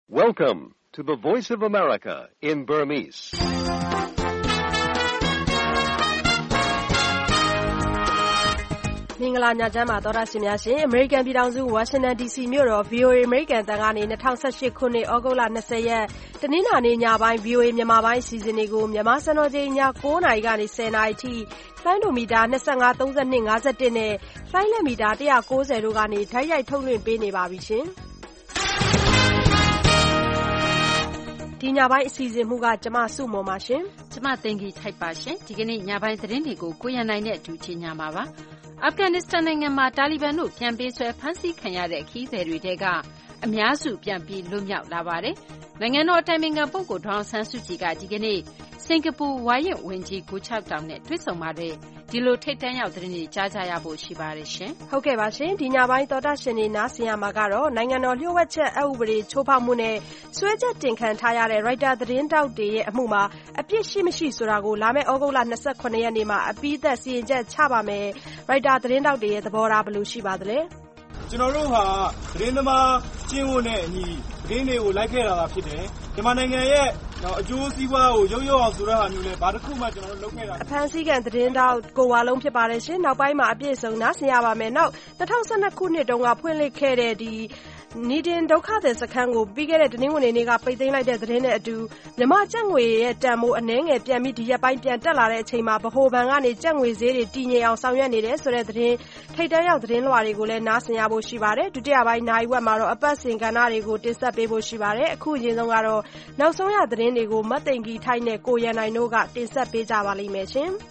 Welcome to the Voice of America in Burmese. ။မင်္ဂလာညချမ်းပါသောတာရှင်များရှင်။ American ပြည်ထောင်စု Washington DC မြို့တော် VOA American တန်ကနေ2018ခုနှစ်ဩဂုတ်လ20ရက်တနင်္လာနေ့ညပိုင်း VOA မြန်မာပိုင်းအစီအစဉ်တွေကိုမြန်မာစံတော်ချိန်ည9:00နာရီကနေ10:00နာရီထိလိုင်းဒိုမီတာ25 32 51နဲ့လိုင်းလက်မီတာ190တို့ကနေဓာတ်ရိုက်ထုတ်လွှင့်ပေးနေပါပြီရှင်။ဒီညပိုင်းအစီအစဉ်မှုကကျမစုမော်ပါရှင်။ကျမသိင်္ဂီထိုက်ပါရှင်။ဒီကနေ့ညပိုင်းသတင်းတွေကိုကိုရန်နိုင်နဲ့အတူချင်းညမှာပါ။အာဖဂန်နစ္စတန်နိုင်ငံမှာတာလီဘန်တို့ပြန်ပေးဆွဲဖမ်းဆီးခံရတဲ့ခရီးသည်တွေထဲကအများစုပြန်ပြီးလွတ်မြောက်လာပါတယ်။နိုင်ငံတော်အတိုင်ပင်ခံပုဂ္ဂိုလ်ဒေါ်အောင်ဆန်းစုကြည်ကဒီကနေ့စင်ကာပူဝါရင့်ဝန်ကြီးကိုချောက်တောင်နဲ့တွေ့ဆုံပါတယ်။ဒီလိုထိပ်တန်းရောက်သတင်းတွေကြားကြရဖို့ရှိပါတယ်ရှင်။ဟုတ်ကဲ့ပါရှင်။ဒီညပိုင်းသောတာရှင်တွေနားဆင်ရမှာကတော့နိုင်ငံတော်လျှို့ဝှက်ချက်အက်ဥပဒေချိုးဖောက်မှုနဲ့စွဲချက်တင်ခံထားရတဲ့ရိုက်တာသတင်းတောက်တွေရဲ့အမှုမှာအပြစ်ရှိမရှိဆိုတာကိုလာမယ့်ဩဂုတ်လ28ရက်နေ့မှာအပြီးသက်စီရင်ချက်ချပါမယ်။ရိုက်တာသတင်းတောက်တွေရဲ့သဘောထားဘယ်လိုရှိပါသလဲ။ကျွန်တော်တို့ဟာသတင်းသမားကျင့်ဝတ်နဲ့အညီသတင်းတွေကိုလိုက်ခဲ့တာဖြစ်တယ်။မြန်မာနိုင်ငံရဲ့အကျိုးစီးပွားကိုရုပ်ရအောင်ဆိုတဲ့ဟာမျိုးလဲဘာတစ်ခုမှကျွန်တော်တို့လုပ်ခဲ့တာအဖန်စည်းကံသတင်းတောက်ကိုဝါလုံးဖြစ်ပါတယ်ရှင်။နောက်ပိုင်းမှာအပြည့်စုံနားဆင်ရပါမယ်။နောက်2012ခုနှစ်တုန်းကဖွင့်လှစ်ခဲ့တဲ့နီဒင်ဒုက္ခသည်စခန်းကိုပြီးခဲ့တဲ့တနင်္ဂနွေနေ့ကပိတ်သိမ်းလိုက်တဲ့သတင်းနဲ့အတူမြန်မာကျပ်ငွေရဲ့တန်ဖိုးအနည်းငယ်ပြန်ပြီးဒီရက်ပိုင်းပြန်တက်လာတဲ့အချိန်မှာဗဟိုဘဏ်ကနေကျပ်ငွေဈေးတွေတည်ငြိမ်အောင်ဆောင်ရွက်နေတယ်ဆိုတဲ့သတင်းထိပ်တန်းရောက်သတင်းလွှာတွေကိုလည်းနားဆင်ရဖို့ရှိပါတယ်။ဒုတိယပိုင်းနိုင်ဝက်မှာတော့အပတ်စဉ်ကဏ္ဍတွေကိုတင်ဆက်ပေးဖို့ရှိပါတယ်။အခုအရင်ဆုံးကတော့နောက်ဆုံးရသတင်းတွေကိုမတ်သိင်္ဂီထိုက်နဲ့ကိုရန်နိုင်တို့ကတင်ဆက်ပေးကြပါလိမ့်မယ်ရှင်။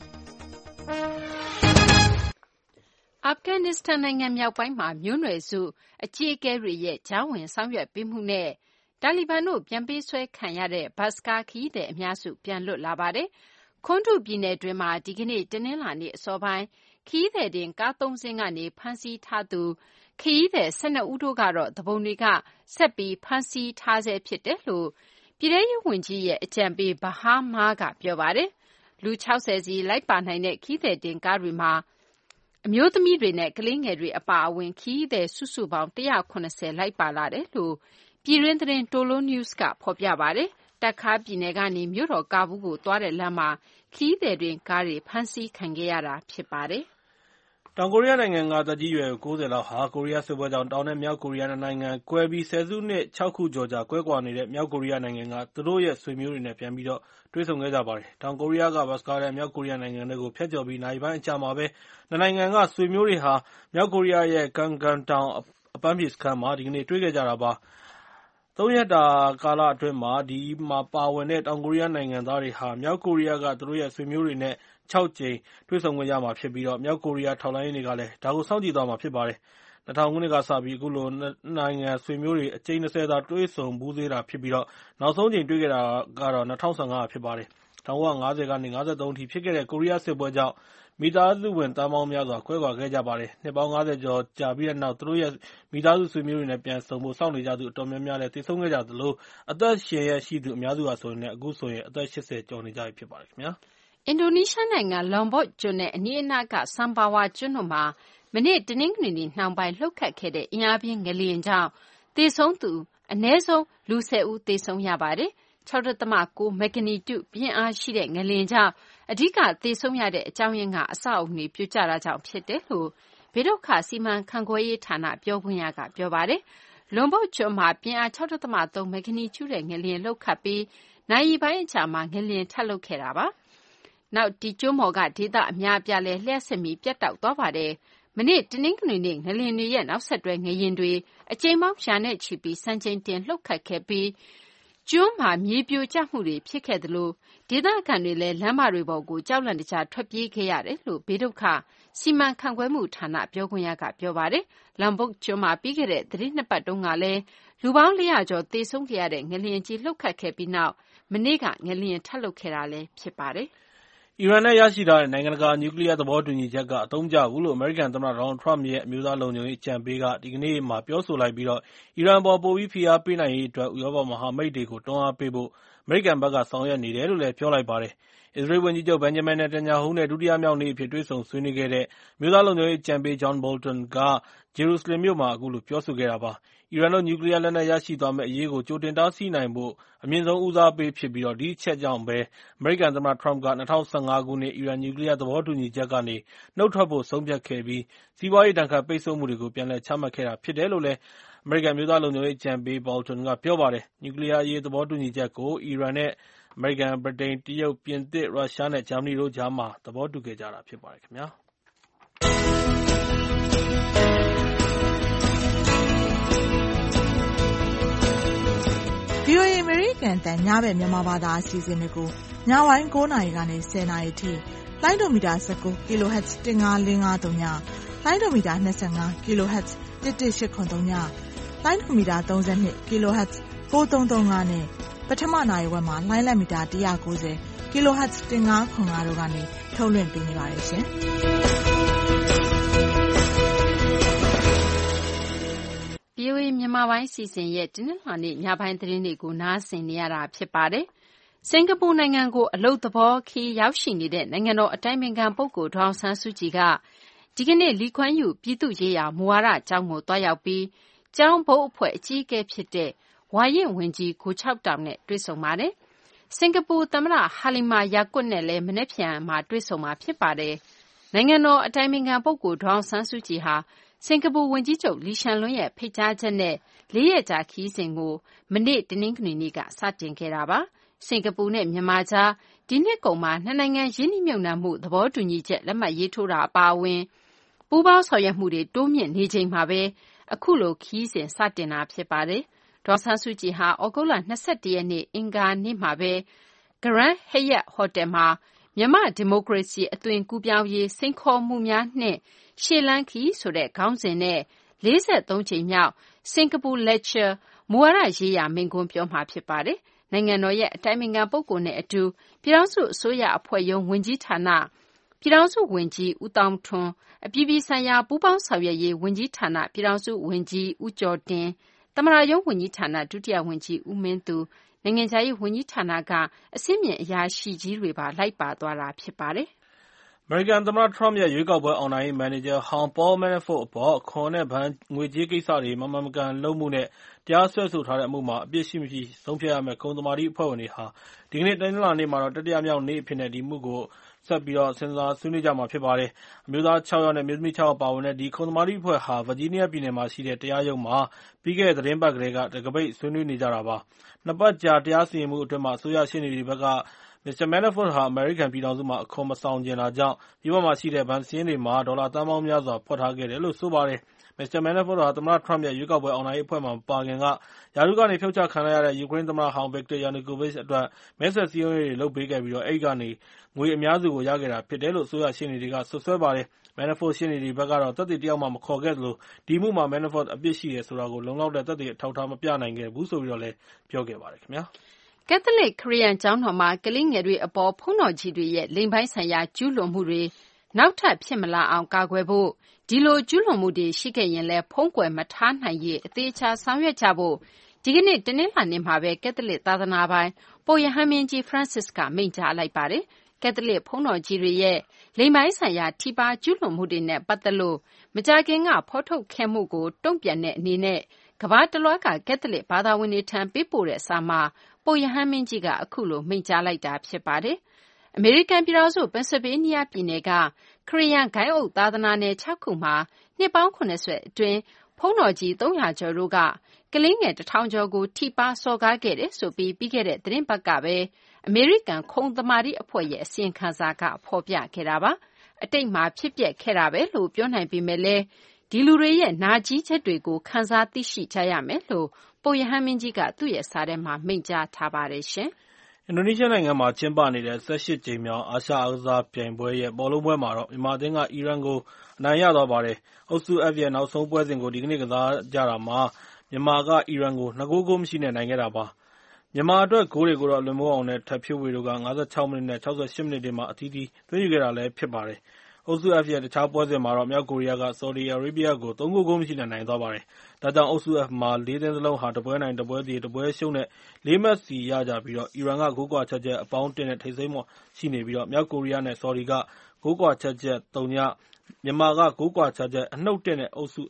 အာဖဂန်နစ္စတန်နိုင်ငံမြောက်ပိုင်းမှာမျိုးနွယ်စုအကြီးအကဲတွေရဲ့ကြားဝင်ဆောင်ရွက်ပေးမှုနဲ့တာလီဘန်တို့ပြန်ပေးဆွဲခံရတဲ့ဘတ်စကားခရီးသည်အများစုပြန်လွတ်လာပါတယ်။ခွန်တုပြည်နယ်တွင်းမှာဒီကနေ့တနင်္လာနေ့အစောပိုင်းခရီးသည်တင်ကား3စင်းကနေဖမ်းဆီးထားသူခရီးသည်12ဦးတို့ကတော့သဘုံတွေကဆက်ပြီးဖမ်းဆီးထားဆဲဖြစ်တယ်လို့ပြည်ထောင်စုဝန်ကြီးရဲ့အကြံပေးဘာဟာမားကပြောပါတယ်။လူ60စီလိုက်ပါနိုင်တဲ့ခရီးသည်တင်ကားတွေမှာအမျိုးသမီးတွေနဲ့ကလေးငယ်တွေအပါအဝင်ခရီးသည်စုစုပေါင်း190လိုက်ပါလာတယ်လို့ပြည်တွင်းသတင်းတိုလိုနျူးစ်ကဖော်ပြပါတယ်။တက်ခါပြည်နယ်ကနေမြို့တော်ကာဘူးကိုသွားတဲ့လမ်းမှာခရီးသည်တွေကားတွေဖမ်းဆီးခံခဲ့ရတာဖြစ်ပါတယ်။တောင်ကိုရီးယားနိုင်ငံကသက်ကြီးရွယ်90လောက်ဟာကိုရီးယားစစ်ပွဲကြောင့်တောင်နဲ့မြောက်ကိုရီးယားနိုင်ငံကွဲပြီးဆယ်စုနှစ်6ခုကျော်ကြာကွဲကွာနေတဲ့မြောက်ကိုရီးယားနိုင်ငံကသူတို့ရဲ့ဆွေမျိုးတွေနဲ့ပြန်ပြီးတော့တွေ့ဆုံခဲ့ကြပါတယ်။တောင်ကိုရီးယားကဘတ်စကားနဲ့မြောက်ကိုရီးယားနိုင်ငံတွေကိုဖျက်ကျော်ပြီးနိုင်ပိုင်းအကြာမှာပဲနိုင်ငံကဆွေမျိုးတွေဟာမြောက်ကိုရီးယားရဲ့ကန်ကန်တောင်အပန်းဖြေစခန်းမှာဒီကနေ့တွေ့ခဲ့ကြတာပါ။3ရက်တာကာလအတွင်းမှာဒီမှာပါဝင်တဲ့တောင်ကိုရီးယားနိုင်ငံသားတွေဟာမြောက်ကိုရီးယားကသူတို့ရဲ့ဆွေမျိုးတွေနဲ့6ကြိမ်တွေ့ဆုံခွင့်ရမှာဖြစ်ပြီးတော့မြောက်ကိုရီးယားထောက်လှမ်းရေးတွေကလည်းဒါကိုစောင့်ကြည့်သွားမှာဖြစ်ပါတယ်။2000ခုနှစ်ကစပြီးအခုလိုနိုင်ငံဆွေမျိုးတွေအကြိမ်20သာတွေ့ဆုံဘူးသေးတာဖြစ်ပြီးတော့နောက်ဆုံးကြိမ်တွေ့ခဲ့တာကတော့2015ဖြစ်ပါတယ်။1950ကနေ53အထိဖြစ်ခဲ့တဲ့ကိုရီးယားစစ်ပွဲကြောင့်မိသားစုဝင်တန်းပေါင်းများစွာကွဲကွာခဲ့ကြပါတယ်။နှစ်ပေါင်း50ကျော်ကြာပြီးတဲ့နောက်သူတို့ရဲ့မိသားစုဆွေမျိုးတွေနဲ့ပြန်ဆုံဖို့စောင့်နေကြသူအတော်များများလည်းသေဆုံးခဲ့ကြသလိုအသက်ရှင်ရရှိသူအများစုဟာဆိုရင်အခုဆိုရင်အသက်80ကျော်နေကြပြီဖြစ်ပါတယ်ခင်ဗျာ။အင်ဒိုနီးရှားနိုင်ငံလွန်ဘော့ကျွန်းနဲ့အနီးအနားကဆမ်ဘာဝါကျွန်းတို့မှာမနေ့တနင်္ဂနွေနေ့နှောင်းပိုင်းလှုပ်ခတ်ခဲ့တဲ့အင်အားပြင်းငလျင်ကြောင့်သေဆုံးသူအနည်းဆုံးလူ10ဦးသေဆုံးရပါတယ်။ 6.9 မက်ဂနီကျုပြင်းအားရှိတဲ့ငလျင်ကြောင့်အဓိကသေဆုံးရတဲ့အကြောင်းရင်းကအဆောက်အအုံတွေပြိုကျတာကြောင့်ဖြစ်တယ်လို့ဘေးဒုက္ခစီမံခန့်ခွဲရေးဌာနပြောခွင့်ရကပြောပါတယ်။လွန်ဘော့ကျွန်းမှာပြင်းအား 6.3 မက်ဂနီကျုတဲ့ငလျင်လှုပ်ခတ်ပြီးနာရီပိုင်းအကြာမှာငလျင်ထပ်လှုပ်ခဲ့တာပါ။နောက်ဒီကျွန်းပေါ်ကဒေသအများအပြားလဲလျှက်စစ်မီပြတ်တောက်သွားပါတယ်။မနေ့တနင်္ဂနွေနေ့ငလျင်တွေရဲ့နောက်ဆက်တွဲငလျင်တွေအကြိမ်ပေါင်းရာနဲ့ချီပြီးစံချိန်တင်လှုပ်ခတ်ခဲ့ပြီးကျွန်းမှာမြေပြိုကျမှုတွေဖြစ်ခဲ့သလိုဒေသခံတွေလည်းလမ်းမတွေပေါ်ကိုကြောက်လန့်တကြားထွက်ပြေးခဲ့ရတယ်လို့ဘေးဒုက္ခစီမံခန့်ခွဲမှုဌာနပြောခွင့်ရကပြောပါတယ်။လမ်ဘုတ်ကျွန်းမှာပြီးခဲ့တဲ့သီတင်း2ပတ်တုန်းကလည်းလူပေါင်း400ကျော်သေဆုံးခဲ့ရတဲ့ငလျင်ကြီးလှုပ်ခတ်ခဲ့ပြီးနောက်မနေ့ကငလျင်ထပ်လှုပ်ခဲ့တာလည်းဖြစ်ပါတယ်။အီရန်နဲ့ရရှိထားတဲ့နိုင်ငံတကာနျူကလ িয়ার သဘောတူညီချက်ကအသုံးကျဘူးလို့အမေရိကန်သမ္မတဒေါ်နယ်လ်ထရမ့်ရဲ့အမျိုးသားလုံခြုံရေးအကြံပေးကဒီကနေ့မှာပြောဆိုလိုက်ပြီးတော့အီရန်ပေါ်ပိုပြီးဖိအားပေးနိုင်ရေးအတွက်ဥရောပမဟာမိတ်တွေကိုတွန်းအားပေးဖို့အမေရိကန်ဘက်ကဆောင်ရွက်နေတယ်လို့လည်းပြောလိုက်ပါတယ်။အစ္စရေးဝန်ကြီးချုပ်ဘင်ဂျမင်နေတန်ညာဟူးနဲ့ဒုတိယမြောက်နေ့အဖြစ်တွေ့ဆုံဆွေးနွေးခဲ့တဲ့အမျိုးသားလုံခြုံရေးအကြံပေးဂျွန်ဘော်လ်တန်ကဂျေရုဆလင်မြို့မှာအခုလိုပြောဆိုခဲ့တာပါ။ အီရန်တို့နျူကလ িয়ারလက်နက်ရရှိသွားမယ့်အရေးကိုကြိုတင်တားဆီးနိုင်ဖို့အမြင့်ဆုံးဦးစားပေးဖြစ်ပြီးဒီအချက်ကြောင့်ပဲအမေရိကန်သမ္မတထရမ့်က2015 ခုနှစ်အီရန်နျူကလ িয়ারသဘောတူညီချက်ကနေနှုတ်ထွက်ဖို့ဆုံးဖြတ်ခဲ့ပြီးစီးပွားရေးဒဏ်ခတ်ပိတ်ဆို့မှုတွေကိုပြန်လည်ချမှတ်ခဲ့တာဖြစ်တယ်လို့လည်းအမေရိကန်အမျိုးသားလုံခြုံရေးအကြံပေး Bolton ကပြောပါတယ်။ နျူကလ িয়ারအရေးသဘောတူညီချက်ကိုအီရန်နဲ့အမေရိကန်၊ ဗြိတိန်၊ တရုတ်၊ ပြင်သစ်၊ ရုရှားနဲ့ဂျာမနီတို့ကြားမှာသဘောတူခဲ့ကြတာဖြစ်ပါတယ်ခင်ဗျာ။ VOA အမေရိကန်အသံညဘက်မြန်မာဘာသာအစီအစဉ်တွေကိုညပိုင်း9 နာရီကနေ10 နာရီထိလိုင်းဒိုမီတာ19 kHz 15553ညလိုင်းဒိုမီတာ25 kHz 11883ညလိုင်းဒိုမီတာ32 kHz 4335နဲ့ပထမနာရီဝက်မှာလိုင်းလက်မီတာ190 kHz 1505တို့ကနေထုတ်လွှင့်ပေးနေပါတယ်ရှင်။ VOA မြန်မာပိုင်းစီစဉ်ရဲ့တနင်္လာနေ့ညပိုင်းသတင်းတွေကိုနားဆင်နေရတာဖြစ်ပါတယ်။စင်ကာပူနိုင်ငံကိုအလုပ်သဘောခရီးရောက်ရှိနေတဲ့နိုင်ငံတော်အတိုင်ပင်ခံပုဂ္ဂိုလ်ဒေါ်အောင်ဆန်းစုကြည်ကဒီကနေ့လီခွမ်းယူပြည်သူ့ရေးရာမူဝါဒကျောင်းကိုတွားရောက်ပြီးကျောင်းဘုတ်အဖွဲ့အကြီးအကဲဖြစ်တဲ့ဝါရင့်ဝန်ကြီးကိုချောက်တောင်နဲ့တွေ့ဆုံပါတယ်။စင်ကာပူသမ္မတဟာလီမာယာကွတ်နဲ့လည်းမနက်ဖြန်မှာတွေ့ဆုံမှာဖြစ်ပါတယ်။နိုင်ငံတော်အတိုင်ပင်ခံပုဂ္ဂိုလ်ဒေါ်အောင်ဆန်းစုကြည်ဟာစင်ကာပူဝန်ကြီးချုပ်လီရှန်လွန်းရဲ့ဖိတ်ကြားချက်နဲ့4 ရက်ကြာခရီးစဉ်ကိုမနေ့တနင်္ဂနွေနေ့ကစတင်ခဲ့တာပါ။စင်ကာပူနဲ့မြန်မာကြားဒီနှစ်ကုန်မှာနှစ်နိုင်ငံရင်းနှီးမြှုပ်နှံမှုသဘောတူညီချက်လက်မှတ်ရေးထိုးတာအပါအဝင်ပူးပေါင်းဆောင်ရွက်မှုတွေတိုးမြင့်နေချိန်မှာပဲအခုလိုခရီးစဉ်စတင်တာဖြစ်ပါတယ်။ဒေါ်အောင်ဆန်းစုကြည်ဟာဩဂုတ်လ21 ရက်နေ့အင်္ဂါနေ့မှာပဲ Grand Hyatt ဟိုတယ်မှာမြန်မာ့ဒီမိုကရေစီအသွင်ကူးပြောင်းရေးစိန်ခေါ်မှုများနှင့်ရှေ့လန်းခရီးဆိုတဲ့ခေါင်းစဉ်နဲ့43 ကြိမ်မြောက်စင်ကာပူ Lecture မူဝါဒရေးရာမိန့်ခွန်းပြောမှာဖြစ်ပါတယ်။နိုင်ငံတော်ရဲ့အတိုင်ပင်ခံပုဂ္ဂိုလ်နဲ့အတူပြည်ထောင်စုအစိုးရအဖွဲ့ရုံးဝန်ကြီးဌာနပြည်ထောင်စုဝန်ကြီးဦးသောင်းထွန်းအပြည်ပြည်ဆိုင်ရာပူးပေါင်းဆောင်ရွက်ရေးဝန်ကြီးဌာနပြည်ထောင်စုဝန်ကြီးဦးကျော်တင်သမ္မတရုံးဝန်ကြီးဌာနဒုတိယဝန်ကြီးဦးမင်းသူနိုင်ငံခြားရေးဝန်ကြီးဌာနကအဆင့်မြင့်အရာရှိကြီးတွေပါလိုက်ပါသွားတာဖြစ်ပါတယ်။အမေရိကန်သမ္မတထရမ့်ရဲ့ရွေးကောက်ပွဲအောင်နိုင်ရေးမန်နေဂျာဟောင်း Paul Manafort အပေါ်အခွန်နဲ့ဘဏ်ငွေကြေးကိစ္စတွေမမှန်မကန်လုပ်မှုနဲ့တရားစွဲဆိုထားတဲ့အမှုမှာအပြစ်ရှိမရှိဆုံးဖြတ်ရမယ့်ခုံသမာဓိအဖွဲ့ဝင်တွေဟာဒီကနေ့တနင်္လာနေ့မှာတတိယမြောက်နေ့အဖြစ်နဲ့ဒီအမှုကိုဆက်ပြီးစဉ်းစားဆွေးနွေးကြမှာဖြစ်ပါတယ်။အမျိုးသား6 ယောက်နဲ့အမျိုးသမီး6 ယောက်ပါဝင်တဲ့ဒီခုံသမာဓိအဖွဲ့ဟာဗာဂျီးနီးယားပြည်နယ်မှာရှိတဲ့တရားရုံးမှာပြီးခဲ့တဲ့သီတင်းပတ်ကတည်းကတံခါးပိတ်ဆွေးနွေးနေကြတာပါ။2 ပတ်ကြာတရားစီရင်မှုအတွင်းအစိုးရရှေ့နေတွေဘက်ကMr. Manafort ဟာအမေရိကန်ပြည်ထောင်စုမှာအခွန်မဆောင်ချင်တာကြောင့်ပြည်ပမှာရှိတဲ့ဘဏ်စာရင်းတွေမှာဒေါ်လာသန်းပေါင်းများစွာဖွက်ထားခဲ့တယ်လို့ဆိုပါတယ်။ Mr. Manafort ဟာသမ္မတထရမ့်ရဲ့ရွေးကောက်ပွဲအောင်နိုင်ရေးအဖွဲ့မှာမပါခင်ကရာထူးကနေဖြုတ်ချခံလိုက်ရတဲ့ယူကရိန်းသမ္မတဟောင်း Viktor Yanukovych အတွက်မဲဆွယ်စည်းရုံးရေးတွေလုပ်ပေးခဲ့ပြီးအဲဒီကနေငွေအများစုကိုရခဲ့တာဖြစ်တယ်လို့အစိုးရရှေ့နေတွေကစွပ်စွဲပါတယ်။ Manafort ရှေ့နေတွေဘက်ကတော့သက်သေတယောက်မှမခေါ်ခဲ့သလိုဒီအမှုမှာ Manafort အပြစ်ရှိတယ်ဆိုတာကိုလုံလောက်တဲ့သက်သေအထောက်အထားမပြနိုင်ခဲ့ဘူးလို့လည်းပြောခဲ့ပါတယ်ခင်ဗျာ။ကက်သလစ်ခရစ်ယာန်ကျောင်းတော်မှာကလေးငယ်တွေအပေါ်ဘုန်းတော်ကြီးတွေရဲ့လိင်ပိုင်းဆိုင်ရာကျူးလွန်မှုတွေနောက်ထပ်ဖြစ်မလာအောင်ကာကွယ်ဖို့ဒီလိုကျူးလွန်မှုတွေရှိခဲ့ရင်လည်းဖုံးကွယ်မထားနိုင်ရေးအသေးချာဆောင်ရွက်ကြဖို့ဒီကနေ့တနင်္လာနေ့မှာပဲကက်သလစ်သာသနာပိုင်ပုပ်ရဟန်းမင်းကြီး Francis ကမိန့်ကြားလိုက်ပါတယ်။ကက်သလစ်ဘုန်းတော်ကြီးတွေရဲ့လိင်ပိုင်းဆိုင်ရာထိပါးကျူးလွန်မှုတွေနဲ့ပတ်သက်လို့မကြာခင်ကဖော်ထုတ်ခဲ့မှုကိုတုံ့ပြန်တဲ့အနေနဲ့ကမ္ဘာတလွှားကကက်သလစ်ဘာသာဝင်တွေထံပေးပို့တဲ့စာမှာပုပ်ရဟန်းမင်းကြီးကအခုလိုမိန့်ကြားလိုက်တာဖြစ်ပါတယ်။အမေရိကန်ပြည်ထောင်စုပင်ဆယ်ဗေးနီးယားပြည်နယ်ကခရစ်ယာန်ဂိုဏ်းအုပ်သာသနာနယ်6 ခုမှာနှစ်ပေါင်း80အတွင်းဘုန်းတော်ကြီး300 ကျော်တို့ကကလေးငယ်1000 ကျော်ကိုထိပါးစော်ကားခဲ့တယ်ဆိုပြီးပြီးခဲ့တဲ့သတင်းပတ်ကပဲအမေရိကန်ခုံသမာဓိအဖွဲ့ရဲ့အစီရင်ခံစာကဖော်ပြခဲ့တာပါ။အတိတ်မှာဖြစ်ပျက်ခဲ့တာပဲလို့ပြောနိုင်ပေမဲ့လည်းဒီလူတွေရဲ့နာကျည်းချက်တွေကိုခံစားသိရှိကြရမယ်လို့ပုပ်ရဟန်းမင်းကြီးကသူ့ရဲ့စာထဲမှာမိန့်ကြားထားပါတယ်။အင်ဒိုနီးရှားနိုင်ငံမှာကျင်းပနေတဲ့18 ကြိမ်မြောက်အာရှအားကစားပြိုင်ပွဲရဲ့ဘောလုံးပွဲမှာတော့မြန်မာအသင်းကအီရန်ကိုအနိုင်ရသွားပါတယ်။အုပ်စု F ရဲ့နောက်ဆုံးပွဲစဉ်ကိုဒီကနေ့ကစားကြတာမှာမြန်မာကအီရန်ကို2 ဂိုးမရှိနဲ့နိုင်ခဲ့တာပါ။မြန်မာအတွက်ဂိုးတွေကိုတော့လွန်မိုးအောင်နဲ့ထက်ဖြိုးဝေတို့က56 မိနစ်နဲ့68 မိနစ်တွေမှာအသီးသီးသွင်းယူခဲ့တာလည်းဖြစ်ပါတယ်။အုပ်စု F ရဲ့တခြားပွဲစဉ်မှာတော့မြောက်ကိုရီးယားကဆော်ဒီအာရေဗျကို3 ဂိုးမရှိနဲ့နိုင်သွားပါတယ်။ဒါကြောင့်အုပ်စု F မှာ4 သင်းစလုံးဟာတပွဲနိုင်တပွဲသရေတပွဲရှုံးနဲ့4 မှတ်စီရကြပြီးအီရန်ကဂိုးကွာချက်ချက်အပေါင်း1နဲ့ထိပ်ဆုံးမှာရှိနေပြီးမြောက်ကိုရီးယားနဲ့ဆော်ဒီကဂိုးကွာချက်ချက်0 မြန်မာကဂိုးကွာချက်ချက်အနှုတ်1နဲ့အုပ်စု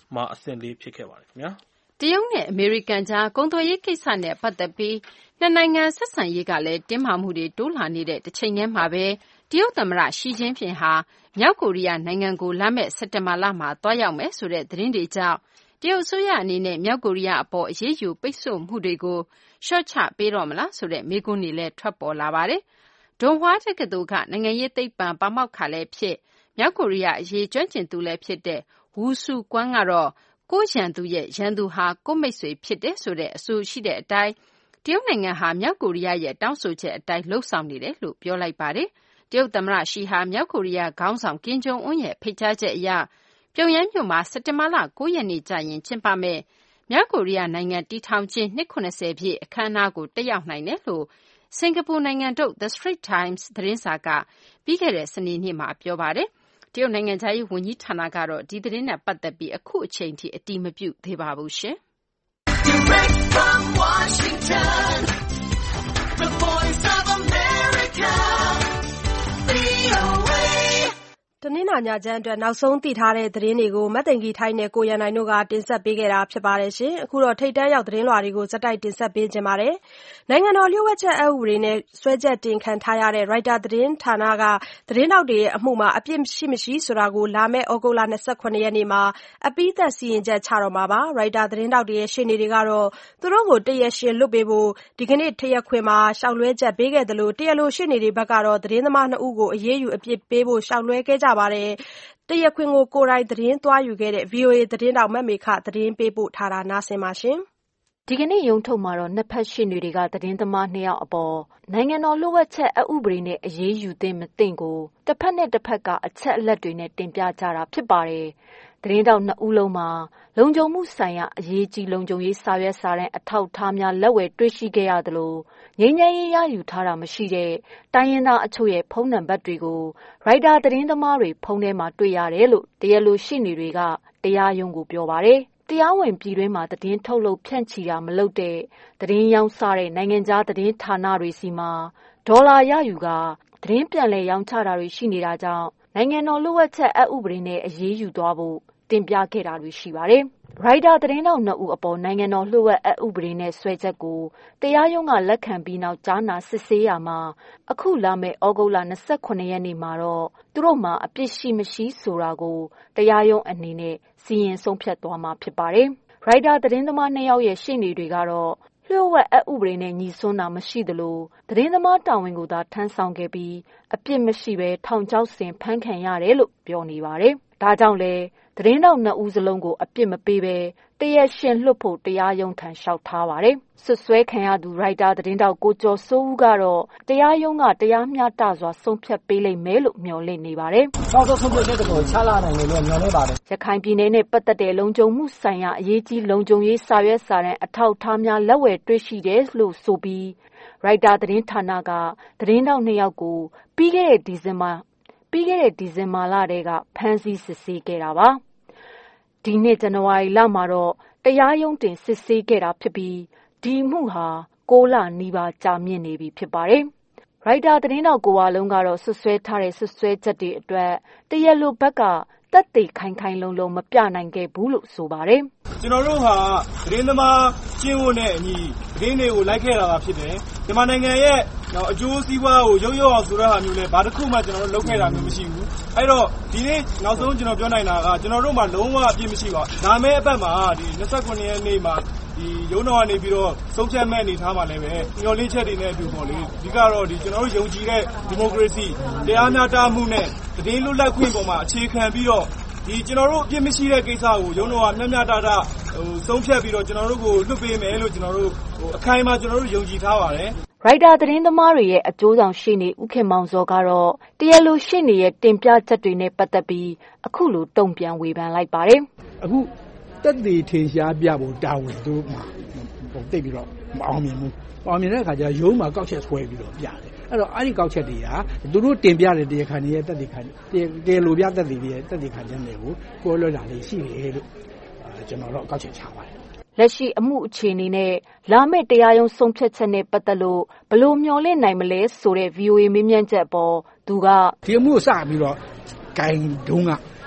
မှာအဆင့်4ဖြစ်ခဲ့ပါတယ်ခင်ဗျာတရုတ်နဲ့အမေရိကန်ကြားကုန်သွယ်ရေးကိစ္စနဲ့ပတ်သက်ပြီးနှစ်နိုင်ငံဆက်ဆံရေးကလည်းတင်းမာမှုတွေတိုးလာနေတဲ့တစ်ချိန်တည်းမှာပဲတရုတ်သမ္မတရှီကျင်းဖျင်ဟာမြောက်ကိုရီးယားနိုင်ငံကိုလာမယ့်စက်တင်ဘာလမှာသွားရောက်မယ်ဆိုတဲ့သတင်းတွေကြောင့်တရုတ်အစိုးရအနေနဲ့မြောက်ကိုရီးယားအပေါ်အရေးယူပိတ်ဆို့မှုတွေကိုလျှော့ချပေးတော့မလားဆိုတဲ့မေးခွန်းတွေလည်းထွက်ပေါ်လာပါတယ်။ဒွန်ဟွာတက္ကသိုလ်ကနိုင်ငံရေးသိပ္ပံပါမောက္ခလည်းဖြစ်မြောက်ကိုရီးယားအရေးကျွမ်းကျင်သူလည်းဖြစ်တဲ့ဝူဆူကွမ်းကတော့ကိုယ့်ရန်သူရဲ့ရန်သူဟာကိုယ့်မိတ်ဆွေဖြစ်တယ်ဆိုတဲ့အဆိုရှိတဲ့အတိုင်းတရုတ်နိုင်ငံဟာမြောက်ကိုရီးယားရဲ့တောင်းဆိုချက်အတိုင်းလှုပ်ဆောင်နေတယ်လို့ပြောလိုက်ပါတယ်။တရုတ်သမ္မတရှီဟာမြောက်ကိုရီးယားခေါင်းဆောင်ကင်ဂျုံအွန်းရဲ့ဖိတ်ကြားချက်အရပြုံယမ်းမြို့မှာစက်တင်ဘာလ9ရက်နေ့ကျရင်ကျင်းပမယ့်မြောက်ကိုရီးယားနိုင်ငံတည်ထောင်ခြင်းနှစ်80ပြည့်အခမ်းအနားကိုတက်ရောက်နိုင်တယ်လို့စင်ကာပူနိုင်ငံထုတ် The Straits Times သတင်းစာကပြီးခဲ့တဲ့စနေနေ့မှာပြောပါတယ်။တရုတ်နိုင်ငံခြားရေးဝန်ကြီးဌာနကတော့ဒီသတင်းနဲ့ပတ်သက်ပြီးအခုအချိန်ထိအတည်မပြုသေးပါဘူးရှင်။ Direct from Washington, the Voice of America, VOA တနင်္လာညချမ်းအတွက်နောက်ဆုံးသိထားတဲ့သတင်းတွေကိုမတ်သိင်္ဂီထိုင်းနဲ့ကိုရန်နိုင်တို့ကတင်ဆက်ပေးခဲ့တာဖြစ်ပါတယ်ရှင်။အခုတော့ထိပ်တန်းရောက်သတင်းလွှာတွေကိုဇက်တိုက်တင်ဆက်ပေးခြင်းပါတယ်။နိုင်ငံတော်လျှို့ဝှက်ချက်အက်ဥပဒေနဲ့စွဲချက်တင်ခံထားရတဲ့ရိုက်တာသတင်းဌာနကသတင်းတောက်တွေရဲ့အမှုမှာအပြစ်ရှိမရှိဆိုတာကိုလာမယ့်ဩဂုတ်လ29ရက်နေ့မှာအပြီးသတ်စီရင်ချက်ချတော့မှာပါ။ရိုက်တာသတင်းတောက်တွေရဲ့ရှေ့နေတွေကတော့သူတို့ကိုတရားရှင်လွတ်ပေးဖို့ဒီကနေ့တရားခွင်မှာလျှောက်လွှဲချက်ပေးခဲ့တယ်လို့တရားလိုရှေ့နေတွေဘက်ကတော့သတင်းသမား2ဦးကိုအရေးယူအပြစ်ပေးဖို့လျှောက်လွှဲခဲ့ကြပါတယ်။တရားခွင်ကိုကိုယ်တိုင်သတင်းသွားယူခဲ့တဲ့ VOA သတင်းတောက်မမေခသတင်းပေးပို့ထားတာနားဆင်ပါရှင်။ဒီကနေ့ရုံးထုတ်မှာတော့နှစ်ဖက်ရှေ့နေတွေကသတင်းသမား2ယောက်အပေါ်နိုင်ငံတော်လျှို့ဝှက်ချက်အဥပဒေနဲ့အရေးယူသင့်မသင့်ကိုတစ်ဖက်နဲ့တစ်ဖက်ကအချက်အလက်တွေနဲ့တင်ပြကြတာဖြစ်ပါတယ်။သတင်းတောက်2ဦးလုံးမှာလုံခြုံမှုဆိုင်ရာအရေးကြီးလုံခြုံရေးစာရွက်စာတမ်းအထောက်အထားများလက်ဝယ်တွေ့ရှိခဲ့ရသလိုငြိမ်းချမ်းရေးရယူထားတာမရှိတဲ့တိုင်းရင်းသားအချို့ရဲ့ဖုန်းနံပါတ်တွေကိုရိုက်တာသတင်းသမားတွေဖုန်းထဲမှာတွေ့ရတယ်လို့တရားလိုရှေ့နေတွေကတရားရုံးကိုပြောပါတယ်။တရားဝင်ပြည်တွင်းမှာသတင်းထုတ်လုပ်ဖြန့်ချီတာမလုပ်တဲ့သတင်းရောင်းစားတဲ့နိုင်ငံခြားသတင်းဌာနတွေစီမှာဒေါ်လာရယူကသတင်းပြန်လည်ရောင်းချတာတွေရှိနေတာကြောင့်နိုင်ငံတော်လျှို့ဝှက်ချက်အဥပဒေနဲ့အရေးယူသွားဖို့တင်ပြခဲ့တာတွေရှိပါတယ်။ရိုက်တာသတင်းတောက်2ဦးအပေါ်နိုင်ငံတော်လျှို့ဝှက်အဥပဒေနဲ့ဆွဲချက်ကိုတရားရုံးကလက်ခံပြီးနောက်ကြားနာစစ်ဆေးရမှာအခုလာမယ့်ဩဂုတ်လ29ရက်နေ့မှာတော့သူတို့မှာအပြစ်ရှိမရှိဆိုတာကိုတရားရုံးအနေနဲ့စီရင်ဆုံးဖြတ်သွားမှာဖြစ်ပါတယ်။ရိုက်တာသတင်းသမား2ယောက်ရဲ့ရှေ့နေတွေကတော့လျှို့ဝှက်အဥပဒေနဲ့ညီစွန်းတာမရှိသလိုသတင်းသမားတာဝန်ကိုသာထမ်းဆောင်ခဲ့ပြီးအပြစ်မရှိဘဲထောင်ချောက်ဆင်ဖမ်းခံရတယ်လို့ပြောနေပါတယ်။ဒါကြောင့်လဲသတင်းတောက်2ဦးစလုံးကိုအပြစ်မပေးဘဲတရားရှင်လွှတ်ဖို့တရားရုံးထံလျှောက်ထားပါတယ်။ဆွဆွဲခံရသူရိုက်တာသတင်းတောက်ကိုကျော်စိုးဦးကတော့တရားရုံးကတရားမျှတစွာဆုံးဖြတ်ပေးလိမ့်မယ်လို့မျှော်လင့်နေပါတယ်။နောက်ဆုံးဆုံးဖြတ်ချက်ကိုချလာနိုင်တယ်လို့မျှော်လင့်ပါတယ်။ရခိုင်ပြည်နယ်နဲ့ပတ်သက်တဲ့လုံခြုံမှုဆိုင်ရာအရေးကြီးလုံခြုံရေးစာရွက်စာတမ်းအထောက်အထားများလက်ဝယ်တွေ့ရှိတယ်လို့ဆိုပြီးရိုက်တာသတင်းဌာနကသတင်းတောက်2ယောက်ကိုပြီးခဲ့တဲ့ဒီဇင်ဘာလတည်းကဖမ်းဆီးစစ်ဆေးခဲ့တာပါ။ဒီနှစ်ဇန်နဝါရီလမှာတော့တရားရုံးတင်စစ်ဆေးခဲ့တာဖြစ်ပြီးဒီမှုဟာ6လနီးပါးကြာမြင့်နေပြီဖြစ်ပါတယ်။ရိုက်တာသတင်းတောက်ကိုဝလုံးကတော့ဆွဆွဲထားတဲ့ဆွဆွဲချက်တွေအတွက်တရားလိုဘက်ကသက်သေခိုင်ခိုင်လုံလုံမပြနိုင်ခဲ့ဘူးလို့ဆိုပါတယ်။ကျွန်တော်တို့ဟာသတင်းသမားကျင့်ဝတ်နဲ့အညီသတင်းတွေကိုလိုက်ခဲ့တာဖြစ်တယ်။မြန်မာနိုင်ငံရဲ့အကျိုးစီးပွားကိုရုပ်ရောအောင်ဆိုတဲ့ဟာမျိုးလဲဘာတစ်ခုမှကျွန်တော်တို့လုပ်ခဲ့တာမျိုးမရှိဘူး။အဲ့တော့ဒီနေ့နောက်ဆုံးကျွန်တော်ပြောနိုင်တာကကျွန်တော်တို့မှာလုံးဝအပြစ်မရှိပါဘူး။ဒါမဲ့အပတ်မှာဒီ29ရက်နေ့မှာဒီရုံးတော်ကနေပြီးတော့ဆုံးဖြတ်မဲ့အနေထားမှာလည်းပဲမျှော်လင့်ချက်တွေနဲ့အတူပေါ့လေဒီကတော့ဒီကျွန်တော်တို့ယုံကြည်တဲ့ဒီမိုကရေစီတရားမျှတမှုနဲ့သတင်းလွတ်လပ်ခွင့်ပေါ်မှာအခြေခံပြီးတော့ဒီကျွန်တော်တို့အပြစ်မရှိတဲ့ကိစ္စကိုရုံးတော်ကမျှမျှတတဆုံးဖြတ်ပြီးတော့ကျွန်တော်တို့ကိုလွှတ်ပေးမယ်လို့ကျွန်တော်တို့အခိုင်အမာကျွန်တော်တို့ယုံကြည်ထားပါတယ်ရိုက်တာသတင်းသမားတွေရဲ့အကျိုးဆောင်ရှေ့နေဦးခင်မောင်စောကတော့တရားလိုရှေ့နေရဲ့တင်ပြချက်တွေနဲ့ပတ်သက်ပြီးအခုလိုတုံ့ပြန်ဝေဖန်လိုက်ပါတယ်အခုတက်သေးထင်ရှားပြဖို့တာဝန်တို့မှာတိတ်ပြီးတော့မအောင်မြင်ဘူးအောင်မြင်တဲ့အခါကျရုံးမှာကောက်ချက်ဆွဲပြီးတော့ပြတယ်အဲ့တော့အဲ့ဒီကောက်ချက်တွေကသူတို့တင်ပြတဲ့တရားခံတွေရဲ့တက်သေးခံတရားလိုပြတက်သေးတွေရဲ့တက်သေးခံချက်တွေကိုကိုယ်လွတ်တာလေးရှိတယ်လို့ကျွန်တော်တို့ကောက်ချက်ချပါတယ်လက်ရှိအမှုအခြေအနေနဲ့လာမယ့်တရားရုံးဆုံးဖြတ်ချက်နဲ့ပတ်သက်လို့ဘယ်လိုမျှော်လင့်နိုင်မလဲဆိုတဲ့ VOA မေးမြန်းချက်ပေါ်သူကဒီအမှုကိုစပြီးတော့ဂိုင်တုံးက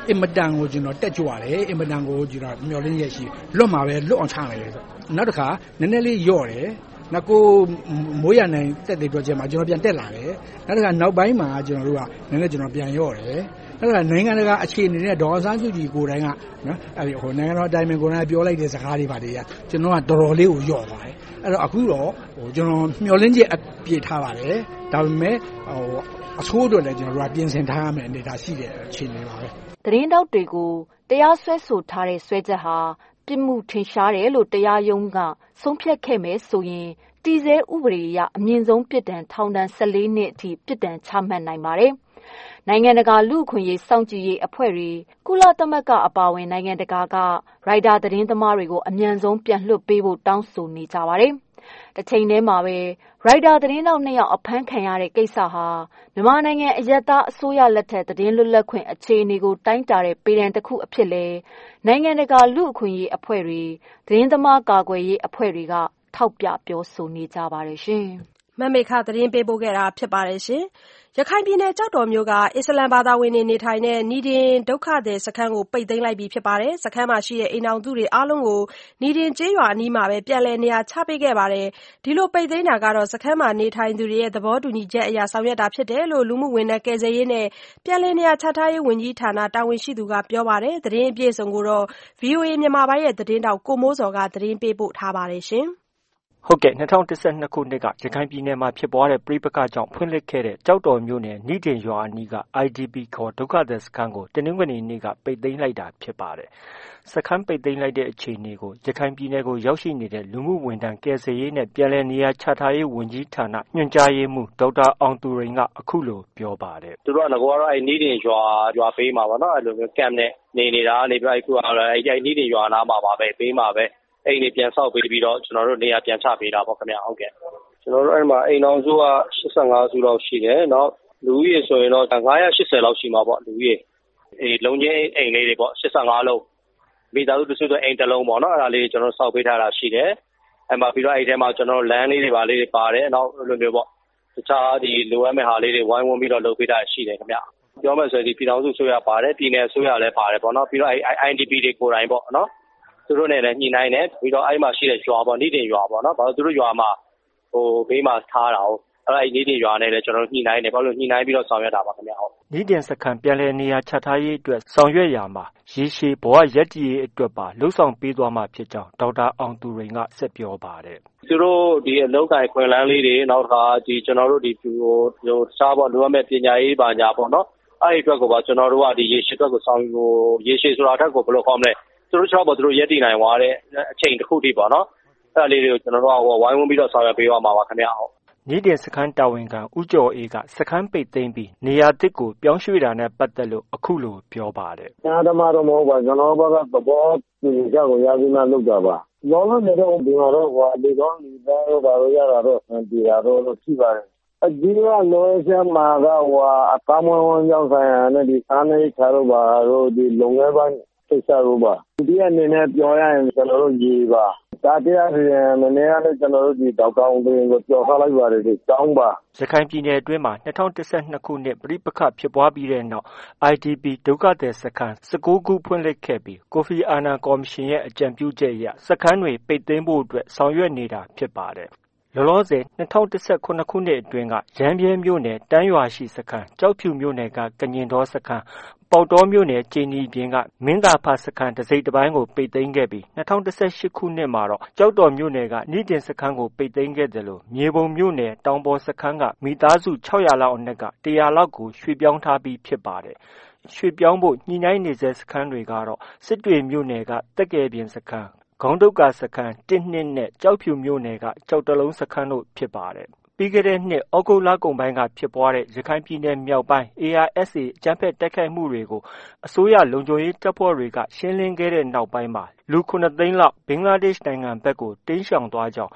အင်မတန်ကိုကျွန်တော်တက်ကြွတယ်အင်မတန်ကိုကျွန်တော်မျှော်လင့်ရက်ရှိလွတ်မှာပဲလွတ်အောင်ချလိုက်တယ်ဆိုနောက်တစ်ခါနည်းနည်းလေးယော့တယ်နောက်ကိုမိုးရနိုင်တက်တဲ့အတွက်ကျမှကျွန်တော်ပြန်တက်လာတယ်နောက်တစ်ခါနောက်ပိုင်းမှာကျွန်တော်တို့ကနည်းနည်းကျွန်တော်ပြန်ယော့တယ်အဲ့ဒါနိုင်ငံတကာအခြေအနေနဲ့ဒေါ်အောင်ဆန်းစုကြည်ကိုယ်တိုင်ကနော်အဲ့ဟိုနိုင်ငံတော်အတိုင်ပင်ကိုယ်တိုင်ပြောလိုက်တဲ့စကားတွေပါတည်းကကျွန်တော်ကတော်တော်လေးကိုယော့သွားတယ်အဲ့တော့အခုတော့ဟိုကျွန်တော်မျှော်လင့်ချက်အပြည့်ထားပါတယ်ဒါပေမဲ့ဟိုအဆိုးတို့လည်းကျွန်တော်တို့ကပြင်ဆင်ထားရမယ်အနေဒါရှိတဲ့အခြေအနေပါပဲသတင်းတောက်တွေကိုတရားစွဲဆိုထားတဲ့စွဲချက်ဟာပြစ်မှုထင်ရှားတယ်လို့တရားရုံးကဆုံးဖြတ်ခဲ့မယ်ဆိုရင်တည်ဆဲဥပဒေအရအမြင့်ဆုံးပြစ်ဒဏ်ထောင်ဒဏ်14နှစ်အထိပြစ်ဒဏ်ချမှတ်နိုင်ပါတယ်။နိုင်ငံတကာလူ့အခွင့်အရေးစောင့်ကြည့်ရေးအဖွဲ့တွေကုလသမဂ္ဂအပါအဝင်နိုင်ငံတကာကရိုက်တာသတင်းသမားတွေကိုအမြန်ဆုံးပြန်လွှတ်ပေးဖို့တောင်းဆိုနေကြပါတယ်။တစ်ချိန်တည်းမှာပဲရိုက်တာသတင်းတောက်2ယောက်အဖမ်းခံရတဲ့ကိစ္စဟာမြန်မာနိုင်ငံအရက်သားအစိုးရလက်ထက်သတင်းလွတ်လပ်ခွင့်အခြေအနေကိုတိုင်းတာတဲ့ပေဒံတစ်ခုအဖြစ်လဲနိုင်ငံတကာလူ့အခွင့်အရေးအဖွဲ့တွေသတင်းသမားကာကွယ်ရေးအဖွဲ့တွေကထောက်ပြပြောဆိုနေကြပါတယ်ရှင်။မမေခသတင်းပေးပို့ခဲ့တာဖြစ်ပါတယ်ရှင်။ရခိုင်ပြည်နယ်ကြောက်တော်မြို့ကအစ္စလမ်ဘာသာဝင်တွေနေထိုင်တဲ့နီဒင်ဒုက္ခသည်စခန်းကိုပိတ်သိမ်းလိုက်ပြီဖြစ်ပါတယ်။စခန်းမှာရှိတဲ့အိမ်အောင်စုတွေအားလုံးကိုနီဒင်ကျေးရွာအနီးမှာပဲပြန်လည်နေရာချပေးခဲ့ပါတယ်။ဒီလိုပိတ်သိမ်းတာကတော့စခန်းမှာနေထိုင်သူတွေရဲ့သဘောတူညီချက်အရဆောင်ရွက်တာဖြစ်တယ်လို့လူမှုဝန်ထမ်းကယ်ဆယ်ရေးနဲ့ပြန်လည်နေရာချထားရေးဝန်ကြီးဌာနတာဝန်ရှိသူကပြောပါတယ်။သတင်းအပြည့်အစုံကိုတော့ VOA မြန်မာပိုင်းရဲ့သတင်းတောက်ကိုမိုးစော်ကသတင်းပေးပို့ထားပါတယ်ရှင်။ဟုတ်ကဲ့2012ခုနှစ်ကရခိုင်ပြည်နယ်မှာဖြစ်ပွားတဲ့ပဋိပက္ခကြောင့်ဖွင့်လှစ်ခဲ့တဲ့ကြောက်တော်မြို့နယ်နိဒင်ရွာအနီးက IDP ခေါ်ဒုက္ခသည်စခန်းကိုတနင်္ဂနွေနေ့ကပိတ်သိမ်းလိုက်တာဖြစ်ပါတယ်။စခန်းပိတ်သိမ်းလိုက်တဲ့အခြေအနေကိုရခိုင်ပြည်နယ်ကိုရောက်ရှိနေတဲ့လူမှုဝန်ထမ်းကယ်ဆယ်ရေးနဲ့ပြန်လည်နေရာချထားရေးဝန်ကြီးဌာနညွှန်ကြားရေးမှူးဒေါက်တာအောင်သူရိန်ကအခုလိုပြောပါတယ်။သူတို့ကလည်းကတော့နိဒင်ရွာပေးမှာပါနော်အဲ့လိုမျိုးကမ်နဲ့နေနေတာနေပြီးအခုကအဲ့နိဒင်ရွာနားမှာပါပဲပေးမှာပဲအိမ်တွေပြန်ဆောက်ပေးပြီးတော့ကျွန်တော်တို့နေရာပြန်ချပေးတာပေါ့ခင်ဗျာဟုတ်ကဲ့ကျွန်တော်တို့အဲ့မှာအိမ်အောင်စုက85စုလောက်ရှိတယ်နောက်လူဦးရေဆိုရင်တော့980လောက်ရှိမှာပေါ့လူဦးရေလုံးချင်းအိမ်လေးတွေပေါ့85လုံးမိသားစုတစုဆိုအိမ်တစ်လုံးပေါ့နော်အဲ့ဒါလေးကျွန်တော်ဆောက်ပေးထားတာရှိတယ်အဲ့မှာပြီးတော့အဲ့ထဲမှာကျွန်တော်လမ်းလေးတွေပါလေးတွေပါတယ်နောက်လိုမျိုးပေါ့တခြားဒီလိုအပ်မဲ့ဟာလေးတွေဝိုင်းဝန်းပြီးတော့လုပ်ပေးတာရှိတယ်ခင်ဗျာပြောမယ်ဆိုရင်ဒီပြည်တော်စုဆိုရပါတယ်ပြည်နယ်ဆိုရလည်းပါတယ်ပေါ့နော်ပြီးတော့အဲ့ IDP တွေကိုယ်တိုင်ပေါ့နော်သူတို့နဲ့လည်းညှိနှိုင်းတယ်ပြီးတော့အဲ့မှာရှိတဲ့ရွာပေါ့နိဒင်ရွာပေါ့နော်ဘာလို့သူတို့ရွာမှာဟိုဘေးမှာထားတာဟုတ်အဲ့နိဒင်ရွာနဲ့လည်းကျွန်တော်တို့ညှိနှိုင်းတယ်ဘာလို့ညှိနှိုင်းပြီးတော့ဆောင်ရွက်တာပါခင်ဗျာဟုတ်နိဒင်စခန်းပြန်လည်နေရာချထားရေးအတွက်ဆောင်ရွက်ရာမှာရေရှည်ဘဝရပ်တည်ရေးအတွက်ပါလှုပ်ဆောင်ပေးသွားမှာဖြစ်ကြောင်းဒေါက်တာအောင်သူရိန်ကဆက်ပြောပါတယ်သူတို့ဒီအလုပ်ကိုင်ခွင့်လန်းလေးတွေနောက်တစ်ခါဒီကျွန်တော်တို့ဒီဟိုစားပေါ့လိုအပ်မဲ့ပညာရေးပါညာပေါ့နော်အဲ့ဒီအတွက်ကိုပါကျွန်တော်တို့ကဒီရေရှည်အတွက်ကိုဆောင်ဟိုရေရှည်ဆိုတာအထက်ကိုဘယ်လိုခေါ်မလဲသူတို့ချောက်ပေါ်သူတို့ရက်တည်နိုင်သွားတဲ့အချိန်တစ်ခုတည်းပေါ့နော်အဲ့ဒါလေးတွေကိုကျွန်တော်တို့ကဝိုင်းဝန်းပြီးတော့ဆောင်ရွက်ပေးသွားမှာပါခင်ဗျာဟုတ်နိဒင်စခန်းတာဝန်ခံဦးကျော်အေးကစခန်းပိတ်သိမ်းပြီးနေရာသစ်ကိုပြောင်းရွှေ့တာနဲ့ပတ်သက်လို့အခုလိုပြောပါတယ်။အားသမားတော့မဟုတ်ပါကျွန်တော်ဘက်ကသဘောတူညီချက်ကိုရပြီးမှလုပ်တာပါ။လောလောဆယ်တော့ဒီမှာတော့ဒီကောင်းဒီသားတော့ဘာလို့ရတာတော့ဒီတာတော့ရှိပါတယ်။အဒီကလောဆယ်မှာကအကမဝန်းကြောင်းဆိုင်ရာနဲ့ဒီစားနေချတော့ပါတော့ဒီလုံငယ်ပိုင်းကိစ္စတော့ပါဒီအနေနဲ့ပြောရရင်ကျွန်တော်တို့ရေးပါဒါတရားရင်မနေ့ကလည်းကျွန်တော်တို့ဒီတောက်ကောင်းတွေကိုပြောထားလိုက်ပါတယ်ဒီတောင်းပါရခိုင်ပြည်နယ်အတွင်းမှာ2012ခုနှစ်ပြည်ပခတ်ဖြစ်ပွားပြီးတဲ့နောက် IDP ဒုက္ခသည်စခန်း19ခုဖွင့်လှစ်ခဲ့ပြီးကိုဖီအာနန်ကော်မရှင်ရဲ့အကြံပြုချက်အရစခန်းတွေပိတ်သိမ်းဖို့အတွက်ဆောင်ရွက်နေတာဖြစ်ပါတယ်လောလောဆယ်2019ခုနှစ်အတွင်းကရမ်းပြဲမြို့နယ်တန်းရွာရှိစခန်းကြောက်ဖြူမြို့နယ်ကကညင်တော်စခန်းပေါတောမြို့နယ်ကျင်းနီပြင်ကမင်းသာဖစခန်းတစိမ့်တစ်ပိုင်းကိုပိတ်သိမ်းခဲ့ပြီး2018ခုနှစ်မှာတော့ကြောက်တော်မြို့နယ်ကနိဒင်စခန်းကိုပိတ်သိမ်းခဲ့တယ်လို့မြေပုံမြို့နယ်တောင်ပေါ်စခန်းကမိသားစု600လောက်အနက်က100လောက်ကိုရွှေ့ပြောင်းထားပြီးဖြစ်ပါတယ်ရွှေ့ပြောင်းဖို့ညှိနှိုင်းနေတဲ့စခန်းတွေကတော့စစ်တွေမြို့နယ်ကတက်ကယ်ပြင်စခန်းခေါင်းဒုတ်ကစခန်း1-2နဲ့ကြောက်ဖြူမြို့နယ်ကကြောက်တလုံးစခန်းတို့ဖြစ်ပါတယ်ပြီးခဲ့တဲ့နှစ်ဩဂုတ်လကုန်ပိုင်းကဖြစ်ပွားတဲ့ရခိုင်ပြည်နယ်မြောက်ပိုင်း ARSA အကြမ်းဖက်တိုက်ခိုက်မှုတွေကိုအစိုးရလုံခြုံရေးတပ်ဖွဲ့တွေကရှင်းလင်းခဲ့တဲ့နောက်ပိုင်းမှာလူ9သိန်းလောက်ဘင်္ဂလားဒေ့ရှ်နိုင်ငံဘက်ကိုတိမ်းရှောင်သွားကြောင်း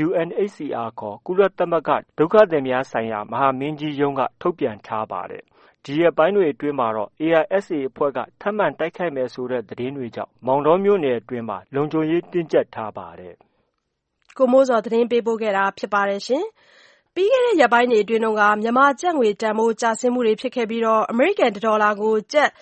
UNHCR ခေါ်ကုလသမဂ္ဂဒုက္ခသည်များဆိုင်ရာမဟာမင်းကြီးရုံးကထုတ်ပြန်ထားပါတယ်။ဒီရက်ပိုင်းတွေအတွင်းမှာတော့ ARSA အဖွဲ့ကထပ်မံတိုက်ခိုက်မယ်ဆိုတဲ့သတင်းတွေကြောင့်မောင်တောမြို့နယ်အတွင်းမှာလုံခြုံရေးတင်းကျပ်ထားပါတယ်။ကိုမိုးစောသတင်းပေးပို့ခဲ့တာဖြစ်ပါတယ်ရှင်။ပြီးခဲ့တဲ့ရက်ပိုင်းတွေအတွင်းကမြန်မာကျပ်ငွေတန်ဖိုးကျဆင်းမှုတွေဖြစ်ခဲ့ပြီးအမေရိကန်ဒေါ်လာကိုကျပ်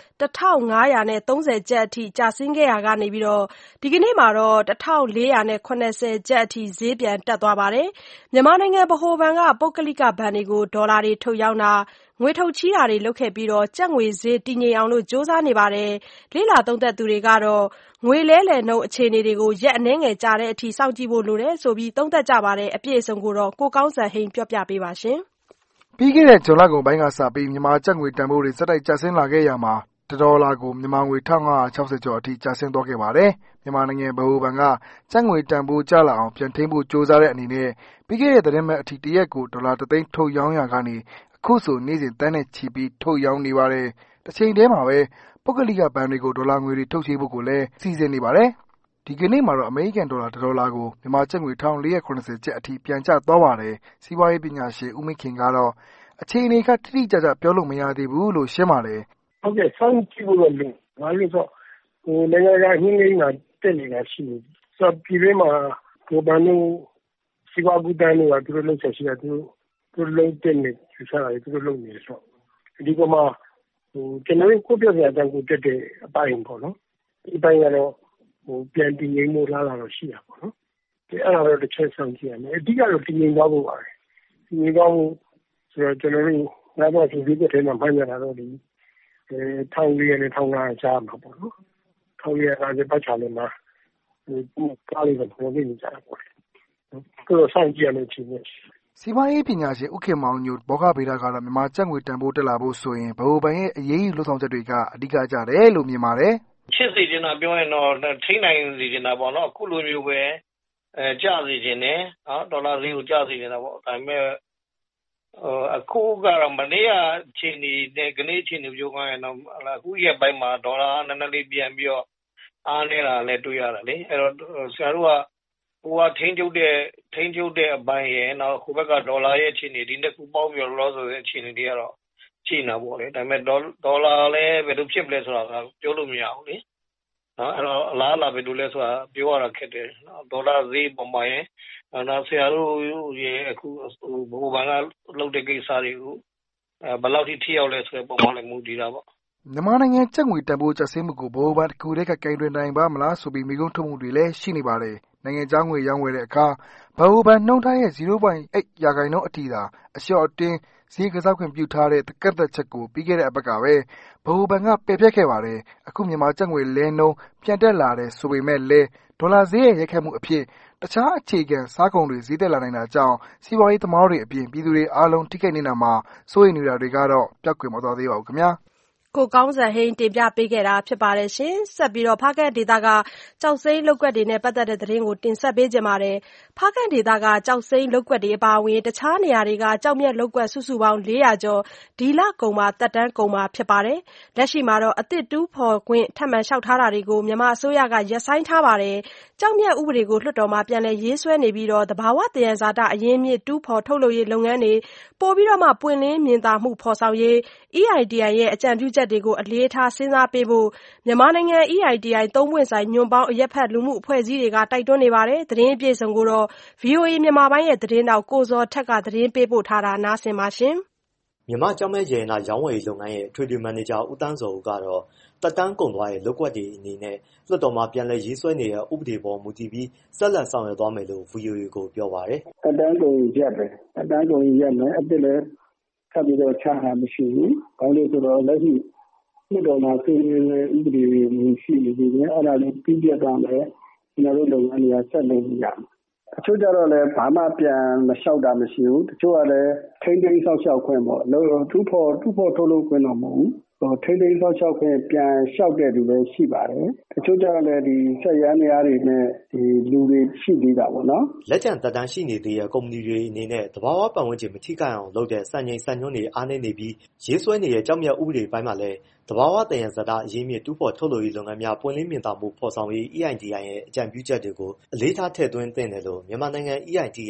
1530ကျပ်အထိကျဆင်းခဲ့ရာကနေဒီကနေ့မှာတော့1470ကျပ်အထိဈေးပြန်တက်သွားပါတယ်။မြန်မာနိုင်ငံဗဟိုဘဏ်ကပုဂ္ဂလိကဘဏ်တွေကိုဒေါ်လာတွေထုတ်ရောင်းတာငွေထုတ်ချေးတာတွေလုပ်ခဲ့ပြီးကျပ်ငွေဈေးတည်ငြိမ်အောင်ကြိုးစားနေပါတယ်။လေ့လာသုံးသပ်သူတွေကတော့ငွေလဲလှယ်နှုန်းအခြေအနေတွေကိုရက်အနည်းငယ်ကြာတဲ့အထိစောင့်ကြည့်ဖို့လိုတယ်ဆိုပြီးသုံးသပ်ကြပါတယ်။အပြည့်အစုံကိုကိုကောင်းစံဟိန်းပြောပြပေးပါရှင်။ပြီးခဲ့တဲ့ဇွန်လကုန်ပိုင်းကစပြီးမြန်မာကျပ်ငွေတန်ဖိုးတွေဆက်တိုက်ကျဆင်းလာခဲ့ရာမှာဒေါ်လာကိုမြန်မာငွေ1560ကျော်အထိကျဆင်းသွားခဲ့ပါတယ်။မြန်မာနိုင်ငံဗဟိုဘဏ်ကကျပ်ငွေတန်ဖိုးကျလာအောင်ပြန်ထိန်းဖို့ကြိုးစားတဲ့အနေနဲ့ပြီးခဲ့တဲ့သတင်းပတ်အထိတစ်ရက်ကိုဒေါ်လာ3သိန်းထုတ်ရောင်းရာကနေအခုဆိုနေ့စဉ်တန်းနဲ့ချီပြီးထုတ်ရောင်းနေပါတယ်။တစ်ချိန်တည်းမှာပဲပုဂ္ဂလိကဘဏ်တွေကိုဒေါ်လာငွေတွေထုတ်ချေဖို့ကိုလည်းစီစဉ်နေပါတယ်။ဒီကနေ့မှာတော့အမေရိကန်ဒေါ်လာ1ဒေါ်လာကိုမြန်မာကျပ်ငွေ1480ကျပ်အထိပြန်ကျသွားပါတယ်။စီးပွားရေးပညာရှင်ဦးမင်းခင်ကတော့အခြေအနေကတိတိကျကျပြောလို့မရသေးဘူးလို့ရှင်းပါတယ်။ဟုတ်ကဲ့စောင့်ကြည့်ဖို့တော့လို။ဘာလို့ဆိုနိုင်ငံကဟင်းလိမ့်တာတက်နေတာရှိနေပြီ။ဆိုတော့ပြည်တွင်းမှာဗဟိုဘဏ်တို့စီးပွားကူးသန်းတို့ကသူတို့လုပ်ချက်ရှိတာသူတို့လုံးတက်နေယူဆတာသူတို့လုပ်နေဆိုတော့ဒီကမှာကျွန်တော်တို့ကိုပြပြတဲ့ကိုတက်တဲ့အပိုင်းပေါ့နော်ဒီပိုင်းကတော့ပြန်တည်ငြိမ်မှုလာတော့ရှိတာပေါ့နော်ဒီအဲ့ဒါတော့တစ်ချက်ဆောင်ကြည့်ရမယ်အဓိကတော့တည်ငြိမ်သွားဖို့ပါပဲတည်ငြိမ်သွားဖို့ဆိုတော့ကျွန်တော်တို့ငါးတော့ဒီဒီတဲ့မှာမှန်းရတာတော့ဒီ1400နဲ့1500ကြားမှာပေါ့နော်1450ပတ်ချာလည်းမှာကားလေးတော့ပြောနေကြတာပေါ့တော့ဆောင်ကြည့်ရမယ်ချင်းစီးပွားရေးပညာရှင်ဦးခင်မောင်ညိုဘောဂဗေဒကတော့မြန်မာကျပ်ငွေတန်ဖိုးတက်လာဖို့ဆိုရင်ဗဟိုဘဏ်ရဲ့အရေးယူလှုပ်ဆောင်ချက်တွေကအဓိကကျတယ်လို့မြင်ပါတယ်။ချစ်စီတင်တာပြောရင်တော့ထိနိုင်စီတင်တာပေါ့နော်အခုလိုမျိုးပဲကျစီတင်တယ်နော်ဒေါ်လာဈေးကိုကျစီတင်တာပေါ့ဒါပေမဲ့အခုကတော့မနေ့ကချိန်နေနဲ့ကနေ့ချိန်နေပြောခိုင်းတော့အခုရက်ပိုင်းမှာဒေါ်လာနည်းနည်းလေးပြန်ပြီးတော့အားနေတာလည်းတွေ့ရတယ်လေအဲ့တော့ဆရာတို့ကဟိုကထိန်းချုပ်တဲ့အပိုင်းရဲ့နောက်ဟိုဘက်ကဒေါ်လာရဲ့အခြေအနေဒီနှစ်ခုပေါင်းပြီးတော့လောဆိုတဲ့အခြေအနေတွေကတော့ရှိနေတာပေါ့လေဒါပေမဲ့ဒေါ်လာလည်းဘယ်လိုဖြစ်မလဲဆိုတာကပြောလို့မရဘူးလေနော်အဲ့တော့အလားအလာဘယ်လိုလဲဆိုတာပြောရတာခက်တယ်နော်ဒေါ်လာဈေးပေါ်မှာရင်နောက်ဆရာတို့ရဲ့အခုဘိုးဘန်ကလုပ်တဲ့ကိစ္စတွေကိုဘယ်လောက်ထိရောက်လဲဆိုတဲ့ပုံမှန်လည်းမူတည်တာပေါ့မြန်မာနိုင်ငံကျပ်ငွေတန်ဖိုးကျဆင်းမှုကိုဗဟိုဘဏ်တစ်ခုတည်းကကင်တွင်နိုင်ပါမလားဆိုပြီးမိကုန်းထုတ်မှုတွေလည်းရှိနေပါတယ်။နိုင်ငံခြားငွေရောင်းဝယ်တဲ့အခါဗဟိုဘဏ်နှုန်းထားရဲ့ 0.8% အထိသာအလျှော့အတင်းဈေးကစားခွင့်ပြုထားတဲ့ကန့်သတ်ချက်ကိုပြီးခဲ့တဲ့အပတ်ကပဲဗဟိုဘဏ်ကပယ်ဖျက်ခဲ့ပါတယ်။အခုမြန်မာကျပ်ငွေလဲနှုန်းပြန်တက်လာတယ်ဆိုပေမဲ့လည်းဒေါ်လာဈေးရဲ့ရိုက်ခတ်မှုအဖြစ်တခြားအခြေခံစားကုန်တွေဈေးတက်လာနိုင်တာကြောင့်စီးပွားရေးသမားတွေအပြင်ပြည်သူတွေအားလုံးထိခိုက်နေတာမှာစိုးရိမ်နေတာတွေကတော့ပျောက်ကွယ်မသွားသေးပါဘူးခင်ဗျာ။ကိုကောင်းစံဟိန်းတင်ပြပေးခဲ့တာဖြစ်ပါတယ်ရှင်။ဆက်ပြီးဖားကန့်ဒေသကကျောက်စိမ်းလုပ်ကွက်တွေနဲ့ပတ်သက်တဲ့သတင်းကိုတင်ဆက်ပေးကြပါမယ်။ဖားကန့်ဒေသကကျောက်စိမ်းလုပ်ကွက်တွေအပါအဝင်တခြားနေရာတွေကကျောက်မျက်လုပ်ကွက်စုစုပေါင်း400ကျော်ဒီလကုန်မှာသက်တမ်းကုန်မှာဖြစ်ပါတယ်။လက်ရှိမှာအသစ်တူးဖော်ခွင့်ထပ်မံလျှောက်ထားတာတွေကိုမြန်မာအစိုးရကရပ်ဆိုင်းထားပါတယ်။ကျောက်မျက်ဥပဒေကိုလွှတ်တော်မှာပြန်လည်ရေးဆွဲနေပြီးသဘာဝသယံဇာတအရင်းအမြစ်တူးဖော်ထုတ်လုပ်ရေးလုပ်ငန်းတွေပိုပြီးပွင့်လင်းမြင်သာမှုဖော်ဆောင်ရေး EITI ရဲ့အကြံပြုချက်တွေကိုအလေးထားစဉ်းစားပေးဖို့မြန်မာနိုင်ငံ EITI သုံးပွင့်ဆိုင်ညွန့်ပေါင်းအရက်ဖက်လူမှုအဖွဲ့အစည်းတွေကတိုက်တွန်းနေပါတယ်။သတင်းအပြည့်အစုံကိုVOA မြန်မာပိုင်းရဲ့သတင်းတောက်ကိုဇော်ထက်ကသတင်းပေးပို့ထားတာနားဆင်ပါရှင်။မြန်မာကျောက်မျက်ရတနာရောင်းဝယ်ရေးလုပ်ငန်းရဲ့အထွေထွေမန်နေဂျာဦးတန်းစောဦးကတော့တက်တန်းကုန်သွားတဲ့လုပ်ကွက်တွေအနေနဲ့လွှတ်တော်မှာပြန်လည်ရေးဆွဲနေတဲ့ဥပဒေပေါ်မူတည်ပြီးဆက်လက်ဆောင်ရွက်သွားမယ်လို့ VOA ကိုပြောပါတယ်။တက်တန်းကုန်ရက်ပဲ။တက်တန်းကုန်ရက်မယ်အစ်စ်လည်းထပ်ပြီးချတာမရှိဘူး။ဘာလို့ဆိုတော့လက်ရှိလွှတ်တော်မှာဆွေးနွေးတဲ့ဥပဒေတွေရှိနေပြီ။အဲ့ဒါလေးပြီးပြတ်သွားမယ်။ကျွန်တော်တို့လုပ်ငန်းတွေကဆက်လုပ်ရမယ်။တချို့ကြတော့လည်းဘာမှပြန်မလျှောက်တာမရှိဘူး။တချို့ကလည်းထိန်းသိမ်းဆောက်ရှောက်ခွင့်ပေါ့။တူဖော်ထုတ်လုပ်ခွင့်တော့မဟုတ်ဘူး။ထိန်းသိမ်းဆောက်ရှောက်ခွင့်ပြန်လျှောက်တဲ့လူလည်းရှိပါတယ်။တချို့ကြတော့လည်းဒီဆက်ရန်နေရာတွေနဲ့ဒီလူတွေရှိသေးတာပေါ့နော်။လက်ကျန်တက်တန်းရှိနေသေးတဲ့ကုမ္ပဏီတွေအနေနဲ့သဘာဝပတ်ဝန်းကျင်မထိခိုက်အောင်လုပ်တဲ့စံချိန်စံညွှန်းတွေအားနည်းနေပြီးရေးဆွဲနေတဲ့ကျောက်မျက်ဥပဒေပိုင်းမှာလည်းသဘာဝသယံဇာတအရင်းမြစ်တူးဖော်ထုတ်လုပ်ရေးလုပ်ငန်းများပွင့်လင်းမြင်သာမှုဖော်ဆောင်ရေး EITI ရဲ့အကြံပြုချက်တွေကိုအလေးထားထည့်သွင်းသင့်တယ်လို့မြန်မာနိုင်ငံ EITI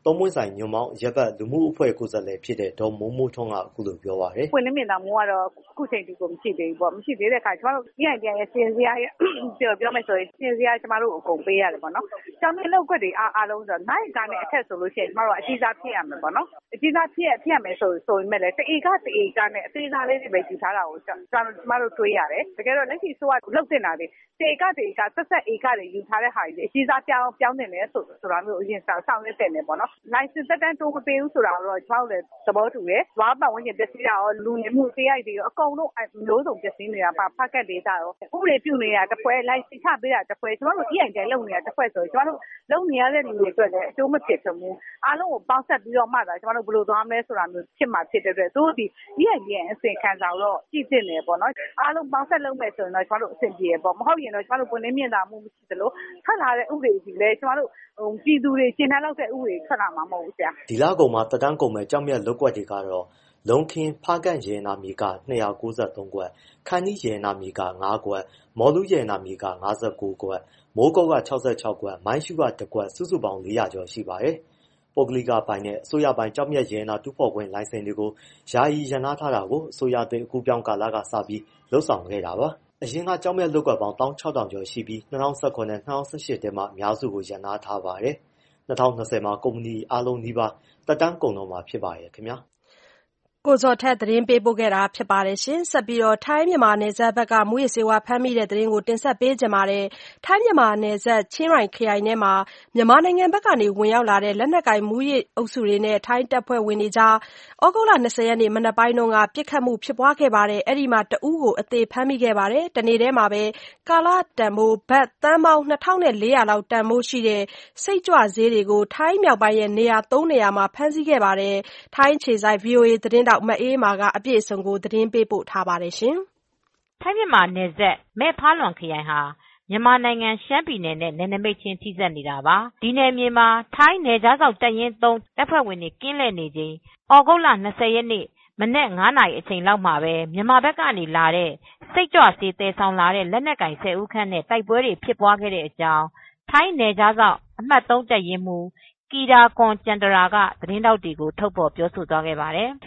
သုံးပွင့်ဆိုင်ညွန့်မောင်းရပ်ဘက်လူမှုအဖွဲ့ကိုယ်စားလှယ်ဖြစ်တဲ့ဒေါ်မိုးမိုးထွန်းကအခုလိုပြောပါတယ်။ပွင့်လင်းမြင်သာမှုကတော့အခုချိန်ထိကိုမရှိသေးဘူးပေါ့မရှိသေးတဲ့အခါကျမတို့ EITI ရဲ့စင်စရာရဲ့ပြောမယ်ဆိုရင်စင်စရာကျမတို့အကုန်ပေးရတယ်ပေါ့နော်။ကျောင်းမြေလောက်ကွက်တွေအားလုံးဆိုနိုင်ကနဲ့အထက်ဆိုလို့ရှိရင်ကျမတို့အကြီးစားဖြစ်ရမယ်ပေါ့နော်။အကြီးစားဖြစ်ရမယ်ဆိုရင်မဲ့လေတဧကနဲ့အသေးစားလေးတွေပဲယူထားတာကိုကျမတို့တွေးရတယ်။တကယ်တော့လက်ရှိဆိုကလောက်တင်တာတွေတဧကဆက်ဆက်ဧကတွေယူထားတဲ့ဟာတွေအကြီးစားပြောင်းနေတယ်ဆိုတာမျိုးအရင်ဆောင်ရွက်တင်တယ်ပေါ့နော်။ license သက်တမ်းတိုးမပေးဘူးဆိုတာတော့ကျမတို့လည်းသဘောတူတယ်။ဘာပတ်ဝန်းကျင်ပစ္စည်းရောလူနေမှုတရားတွေရောအကုန်လုံးမျိုးစုံပစ္စည်းတွေကဖတ်ကတ်ဒေတာရောဥပဒေပြုနေတာတစ်ဖွဲ့ license ချပေးတာတစ်ဖွဲ့ကျမတို့ EITI လုပ်နေတာတစ်ဖွဲ့ဆိုကျမတို့လုပ်နေရတဲ့လူတွေအတွက်လည်းအကျိုးမဖြစ်ဘူး။အားလုံးကိုပေါင်းဆက်ပြီးတော့မှသာကျမတို့ဘယ်လိုသွားမလဲဆိုတာမျိုးဖြစ်မှာဖြစ်တဲ့အတွက်သူတို့ဒီ EITI ရဲ့အစဉ်ခံစာတော့ကြည့်တင်တယ်ပေါ့နော်။အားလုံးပေါင်းဆက်လုပ်မယ်ဆိုရင်တော့ကျမတို့အဆင်ပြေရပေါ့မဟုတ်ရင်တော့ကျမတို့ပွင့်လင်းမြင်သာမှုမရှိသလိုထွက်လာတဲ့ဥပဒေကြီးလည်းကျမတို့ပြည်သူတွေရှင်းနှန်းလောက်တဲ့ဥပဒေထွက်လာမှာမဟုတ်ဘူးဆရာဒီလကုန်မှာတက်တန်းကုန်မဲ့ကြောက်မြတ်လုပ်ကွက်တွေကတော့လုံးခင်းဖားကန့်ရေနာမြေက293ကွက်ခန်းကြီးရေနာမြေက9ကွက်မော်လူရေနာမြေက59ကွက်မိုးကုတ်က66ကွက်မိုင်းရှုက1ကွက်စုစုပေါင်း400ကျော်ရှိပါတယ်ပုဂ္ဂလိကပိုင်နဲ့အစိုးရပိုင်ကြောက်မြတ်ရေနာတူးဖော်ခွင့်လိုင်စင်တွေကိုယာယီရန်နာထားတာကိုအစိုးရသစ်အခုပြောင်းကာလကစပြီးလှုပ်ဆောင်ခဲ့တာပါအရင်ကကြောက်မြတ်လုပ်ကွက်ပေါင်း16000ကျော်ရှိပြီး2019နဲ့2018ထဲမှာအများစုကိုရန်နာထားပါတယ်2020မှာကုမ္ပဏီအားလုံးနီးပါးတက်တန်းကုန်တော့မှာဖြစ်ပါရဲ့ခင်ဗျာကိုဇော်ထက်သတင်းပေးပို့ခဲ့တာဖြစ်ပါတယ်ရှင်ဆက်ပြီးတော့ထိုင်းမြန်မာနယ်စပ်ဘက်ကမူရစေဝါဖမ်းမိတဲ့သတင်းကိုတင်ဆက်ပေးကြပါမယ်ထိုင်းမြန်မာနယ်စပ်ချင်းရိုင်ခရိုင်ထဲမှာမြန်မာနိုင်ငံဘက်ကနေဝင်ရောက်လာတဲ့လက်နက်ကင်မူရအုပ်စုတွေနဲ့ထိုင်းတပ်ဖွဲ့ဝင်တွေကြားဩဂုတ်လ20ရက်နေ့မနက်ပိုင်းကပြစ်ခတ်မှုဖြစ်ပွားခဲ့ပါတယ်အဲ့ဒီမှာတဦးကိုအသေးဖမ်းမိခဲ့ပါတယ်တနေ့တည်းမှာပဲကာလတန်ဖိုးဘတ်သန်းပေါင်း2400လောက်တန်ဖိုးရှိတဲ့စိတ်ကြွဈေးတွေကိုထိုင်းမြောက်ပိုင်းရဲ့နေရာ3နေရာမှာဖမ်းဆီးခဲ့ပါတယ်ထိုင်းခြေဆိုင် VOA သတင်းမအေးမာကအပြည့်အစုံကိုသတင်းပေးပို့ထားပါတယ်ရှင်။ထိုင်းမြန်မာနယ်စပ်မဲ့ဖားလွန်ခရိုင်ဟာမြန်မာနိုင်ငံရှမ်းပြည်နယ်နဲ့နယ်နိမိတ်ချင်းထိစပ်နေတာပါ။ဒီနယ်မြေမှာထိုင်းနယ်ခြားစောင့်တပ်ရင်း3တပ်ဖွဲ့ဝင်တွေကင်းလှည့်နေချိန်ဩဂုတ်လ20ရက်နေ့မနက်9နာရီအချိန်လောက်မှာပဲမြန်မာဘက်ကနေလာတဲ့စိတ်ကြွဆေးသယ်ဆောင်လာတဲ့လက်နက်ကင်10ဦးခန့်နဲ့တိုက်ပွဲတွေဖြစ်ပွားခဲ့တဲ့အကြောင်းထိုင်းနယ်ခြားစောင့်အမှတ်3တပ်ရင်းမှူးကီဒါကွန်ကျန်တရာကသတင်းတောက်တွေကိုထုတ်ဖော်ပြောဆိုသွားခဲ့ပါတယ်။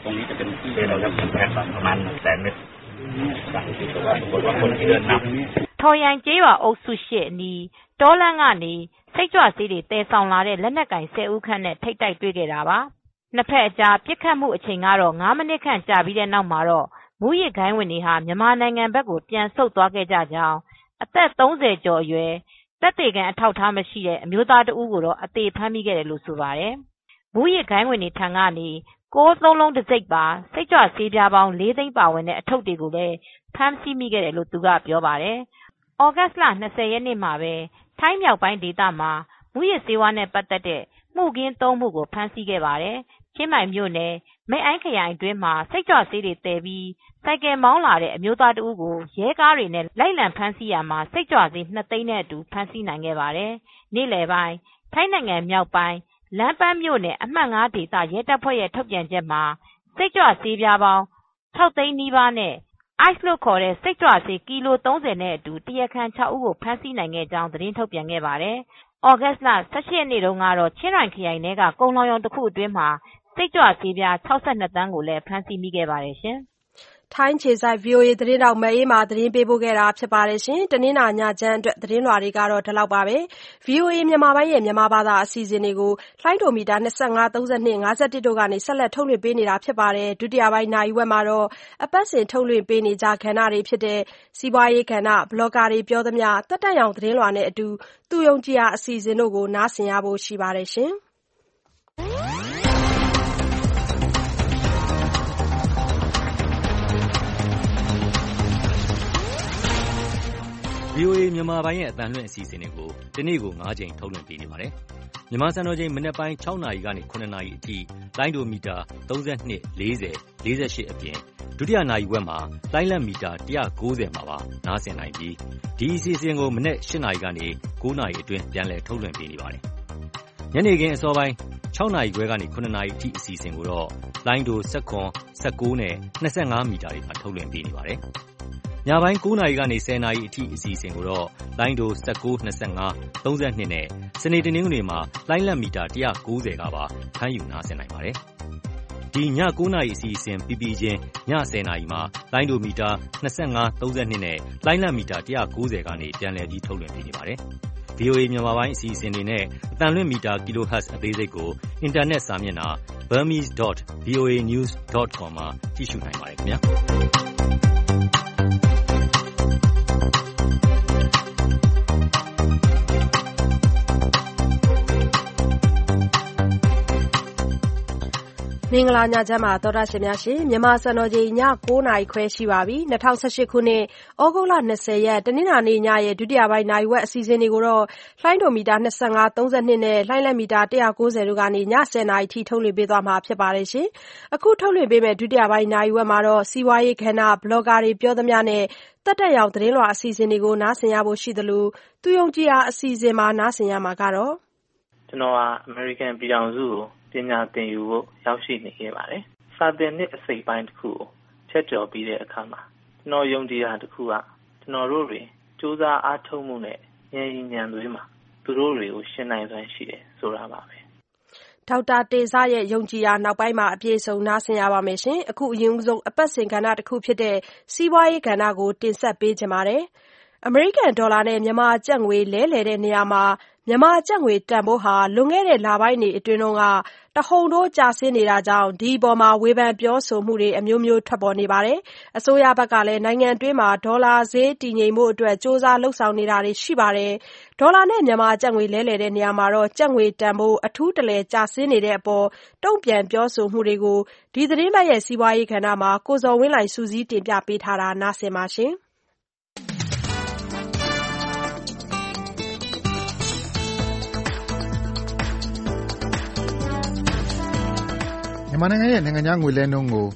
ထော်ရိုင်ကျေးရွာအုပ်စုရှိအနီးတောလန်းကနေစိတ်ကြွဆေးတွေတည်ဆောင်လာတဲ့လက်နက်ကင်10ဦးခန့်နဲ့ထိပ်တိုက်တွေ့ခဲ့တာပါ။နှစ်ဖက်အကြားပစ်ခတ်မှုအချိန်ကတော့9မိနစ်ခန့်ကြာပြီးတဲ့နောက်မှာတော့မူရစ်ဂိုင်းဝင်တွေဟာမြန်မာနိုင်ငံဘက်ကိုပြန်ဆုတ်သွားခဲ့ကြကြောင်းအသက်30ကျော်အရွယ်သက်သေခံအထောက်အထားမရှိတဲ့အမျိုးသားတဦးကိုတော့အသေးဖမ်းမိခဲ့တယ်လို့ဆိုပါတယ်။မူရစ်ဂိုင်းဝင်တွေထံကနေ9လုံးတစ်စိတ်ပါစိတ်ကြွဆေးပြားပေါင်း4သိန်းပါဝင်တဲ့အထုပ်တွေကိုလည်းဖမ်းဆီးမိခဲ့တယ်လို့သူကပြောပါတယ်။ဩဂတ်လ20ရက်နေ့မှာပဲထိုင်းမြောက်ပိုင်းဒေသမှာမူရစ်ဆေးဝါးနဲ့ပတ်သက်တဲ့မှုခင်း3မှုကိုဖမ်းဆီးခဲ့ပါတယ်။ချင်းမိုင်မြို့နယ်မဲအိုင်းခရိုင်အတွင်းမှာစိတ်ကြွဆေးတွေတည်ပြီးဆိုင်ကယ်မောင်းလာတဲ့အမျိုးသားတဦးကိုရဲကားတွေနဲ့လိုက်လံဖမ်းဆီးရမှာစိတ်ကြွဆေး2သိန်းနဲ့အတူဖမ်းဆီးနိုင်ခဲ့ပါတယ်။နေ့လယ်ပိုင်းထိုင်းနိုင်ငံမြောက်ပိုင်းလမ်းပန်းမြို့နယ်အမှတ်5ဒေသရဲတပ်ဖွဲ့ရဲ့ထုတ်ပြန်ချက်မှာစိတ်ကြွဆေးပြားပေါင်း6သိန်းနီးပါးနဲ့ice လို့ခေါ်တဲ့စိတ်ကြွဆေးကီလို30နဲ့အတူတရားခံ6ဦးကိုဖမ်းဆီးနိုင်ခဲ့ကြောင်းသတင်းထုတ်ပြန်ခဲ့ပါတယ်။ဩဂတ်လ17ရက်နေ့တုန်းကတော့ချင်းရိုင်ခရိုင်ထဲကကုန်းလောင်ရုံတစ်ခုအတွင်းမှာစိတ်ကြွဆေးပြား62သန်းကိုလည်းဖမ်းဆီးမိခဲ့ပါတယ်ရှင်။ထိုင်းခြေဆိုင် VOA သတင်းတောက်မအေးမာသတင်းပေးပို့ခဲ့တာဖြစ်ပါတယ်ရှင်။တနင်္လာညချမ်းအတွက်သတင်းလွှာတွေကတော့ဒီလောက်ပါပဲ။ VOA မြန်မာပိုင်းရဲ့မြန်မာဘာသာအစီအစဉ်တွေကိုလိုင်းဒိုမီတာ25 32 51တို့ကနေဆက်လက်ထုတ်လွှင့်ပေးနေတာဖြစ်ပါတယ်။ဒုတိယပိုင်းနာရီဝက်မှာတော့အပတ်စဉ်ထုတ်လွှင့်ပေးနေကြကဏ္ဍတွေဖြစ်တဲ့စီးပွားရေးကဏ္ဍဘလော့ဂါတွေပြောသမျှတက်တက်ရောင်သတင်းလွှာနဲ့အတူသူယုံကြည်ရာအစီအစဉ်တို့ကိုနားဆင်ရဖို့ရှိပါတယ်ရှင်။ VOA မြန်မာပိုင်းရဲ့အသံလွှင့်အစီအစဉ်တွေကိုဒီနေ့ကို9ချိန်ထုတ်လွှင့်ပေးနေပါတယ်။မြန်မာစံတော်ချိန်မနက်ပိုင်း6နာရီကနေ9နာရီအထိလိုင်းဒိုမီတာ32 40 48အပြင်ဒုတိယနာရီဝက်မှာလိုင်းလက်မီတာ190မှာပါနားဆင်နိုင်ပြီးဒီအစီအစဉ်ကိုမနက်8နာရီကနေ9နာရီအတွင်းပြန်လည်ထုတ်လွှင့်ပေးနေပါတယ်။ညနေခင်းအစောပိုင်း6နာရီခွဲကနေ9နာရီအထိအစီအစဉ်ကိုတော့လိုင်းဒို19 19နဲ့25မီတာတွေမှာထုတ်လွှင့်ပေးနေပါတယ်။ညပိုင်း 9 နာရီကနေ 10 နာရီအထိအစီအစဉ်ကိုတော့လိုင်းဒို 19, 25, 32 နဲ့စနေတနင်္ဂနွေမှာလိုင်းလတ်မီတာ 190 ကပါဖမ်းယူနားဆင်နိုင်ပါတယ်။ဒီည 9 နာရီအစီအစဉ်ပြီးပြီးချင်းည 10 နာရီမှာလိုင်းဒိုမီတာ 25, 32 နဲ့လိုင်းလတ်မီတာ 190 ကနေပြန်လည်ပြီးထုတ်လွှင့်ပေးနေပါတယ်။ VOA မြန်မာပိုင်းအစီအစဉ်တွေနဲ့အသံလွှင့်မီတာ kilohertz အသေးစိတ်ကိုအင်တာနက်စာမျက်နှာ burmese.voanews.com မှာကြည့်ရှုနိုင်ပါတယ်ခင်ဗျာ။မင်္ဂလာညချမ်းပါသောတာရှင်များရှင်မြန်မာစံတော်ချိန်ည 9 နာရီခွဲရှိပါပြီ2018ခုနှစ်ဩဂုတ်လ20ရက်တနင်္လာနေ့ညရဲ့ဒုတိယပိုင်းနိုင်ဝက်အစီအစဉ်တွေကိုတော့လှိုင်းဒိုမီတာ25 32နဲ့လှိုင်းလက်မီတာ190တို့ကနေည10နာရီထိထုတ်လွှင့်ပေးသွားမှာဖြစ်ပါတယ်ရှင်အခုထုတ်လွှင့်ပေးမဲ့ဒုတိယပိုင်းနိုင်ဝက်မှာတော့စီးပွားရေးကဏ္ဍဘလော့ဂါတွေပြောသမျှနဲ့တက်တက်ရောင်သတင်းလွှာအစီအစဉ်တွေကိုနားဆင်ရဖို့ရှိသလိုသူယုံကြည်ရာအစီအစဉ်မှာနားဆင်ရမှာကတော့ကျွန်တော်ကအမေရိကန်ပြည်ထောင်စုကိုပညာသင်ယူဖို့ရောက်ရှိနေခဲ့ပါတယ်။စာသင်နှစ်အစိပ်ပိုင်းတစ်ခုကိုချက်ကျော်ပြီးတဲ့အခါမှာကျွန်တော်ယုံကြည်တာတစ်ခုကကျွန်တော်တို့တွေစူးစမ်းအားထုတ်မှုနဲ့ဉာဏ်ရည်ဉာဏ်သွေးမှာသူတို့တွေကိုရှင်းနိုင်စွမ်းရှိတယ်ဆိုတာပါပဲ။ဒေါက်တာတေဇရဲ့ယုံကြည်ရာနောက်ပိုင်းမှာအပြည့်စုံနားဆင်ရပါမယ်ရှင်။အခုအရင်ဆုံးအပတ်စဉ်ကဏ္ဍတစ်ခုဖြစ်တဲ့စီးပွားရေးကဏ္ဍကိုတင်ဆက်ပေးကြပါမယ်။အမေရိကန်ဒေါ်လာနဲ့မြန်မာကျပ်ငွေလဲလှယ်တဲ့နေရာမှာမြန်မာကျပ်ငွေတန်ဖိုးဟာလွန်ခဲ့တဲ့လပိုင်းတွေအတွင်းကတဟုန်ထိုးကျဆင်းနေတာကြောင့်ဒီအပေါ်မှာဝေဖန်ပြောဆိုမှုတွေအမျိုးမျိုးထွက်ပေါ်နေပါတယ်။အစိုးရဘက်ကလည်းနိုင်ငံတွင်းမှာဒေါ်လာဈေးတည်ငြိမ်ဖို့အတွက်စ조사လှုပ်ဆောင်နေတာတွေရှိပါတယ်။ဒေါ်လာနဲ့မြန်မာကျပ်ငွေလဲလှယ်တဲ့နေရာမှာတော့ကျပ်ငွေတန်ဖိုးအထူးတလဲကျဆင်းနေတဲ့အပေါ်တုံ့ပြန်ပြောဆိုမှုတွေကိုဒီသတင်းပတ်ရဲ့စီးပွားရေးကဏ္ဍမှာကိုဇော်ဝင်းလှိုင်စူးစီးတင်ပြပေးထားတာနားဆင်ပါရှင်။မြန်မာနိုင်ငံရဲ့နိုင်ငံခြားငွေလဲနှုန်းကို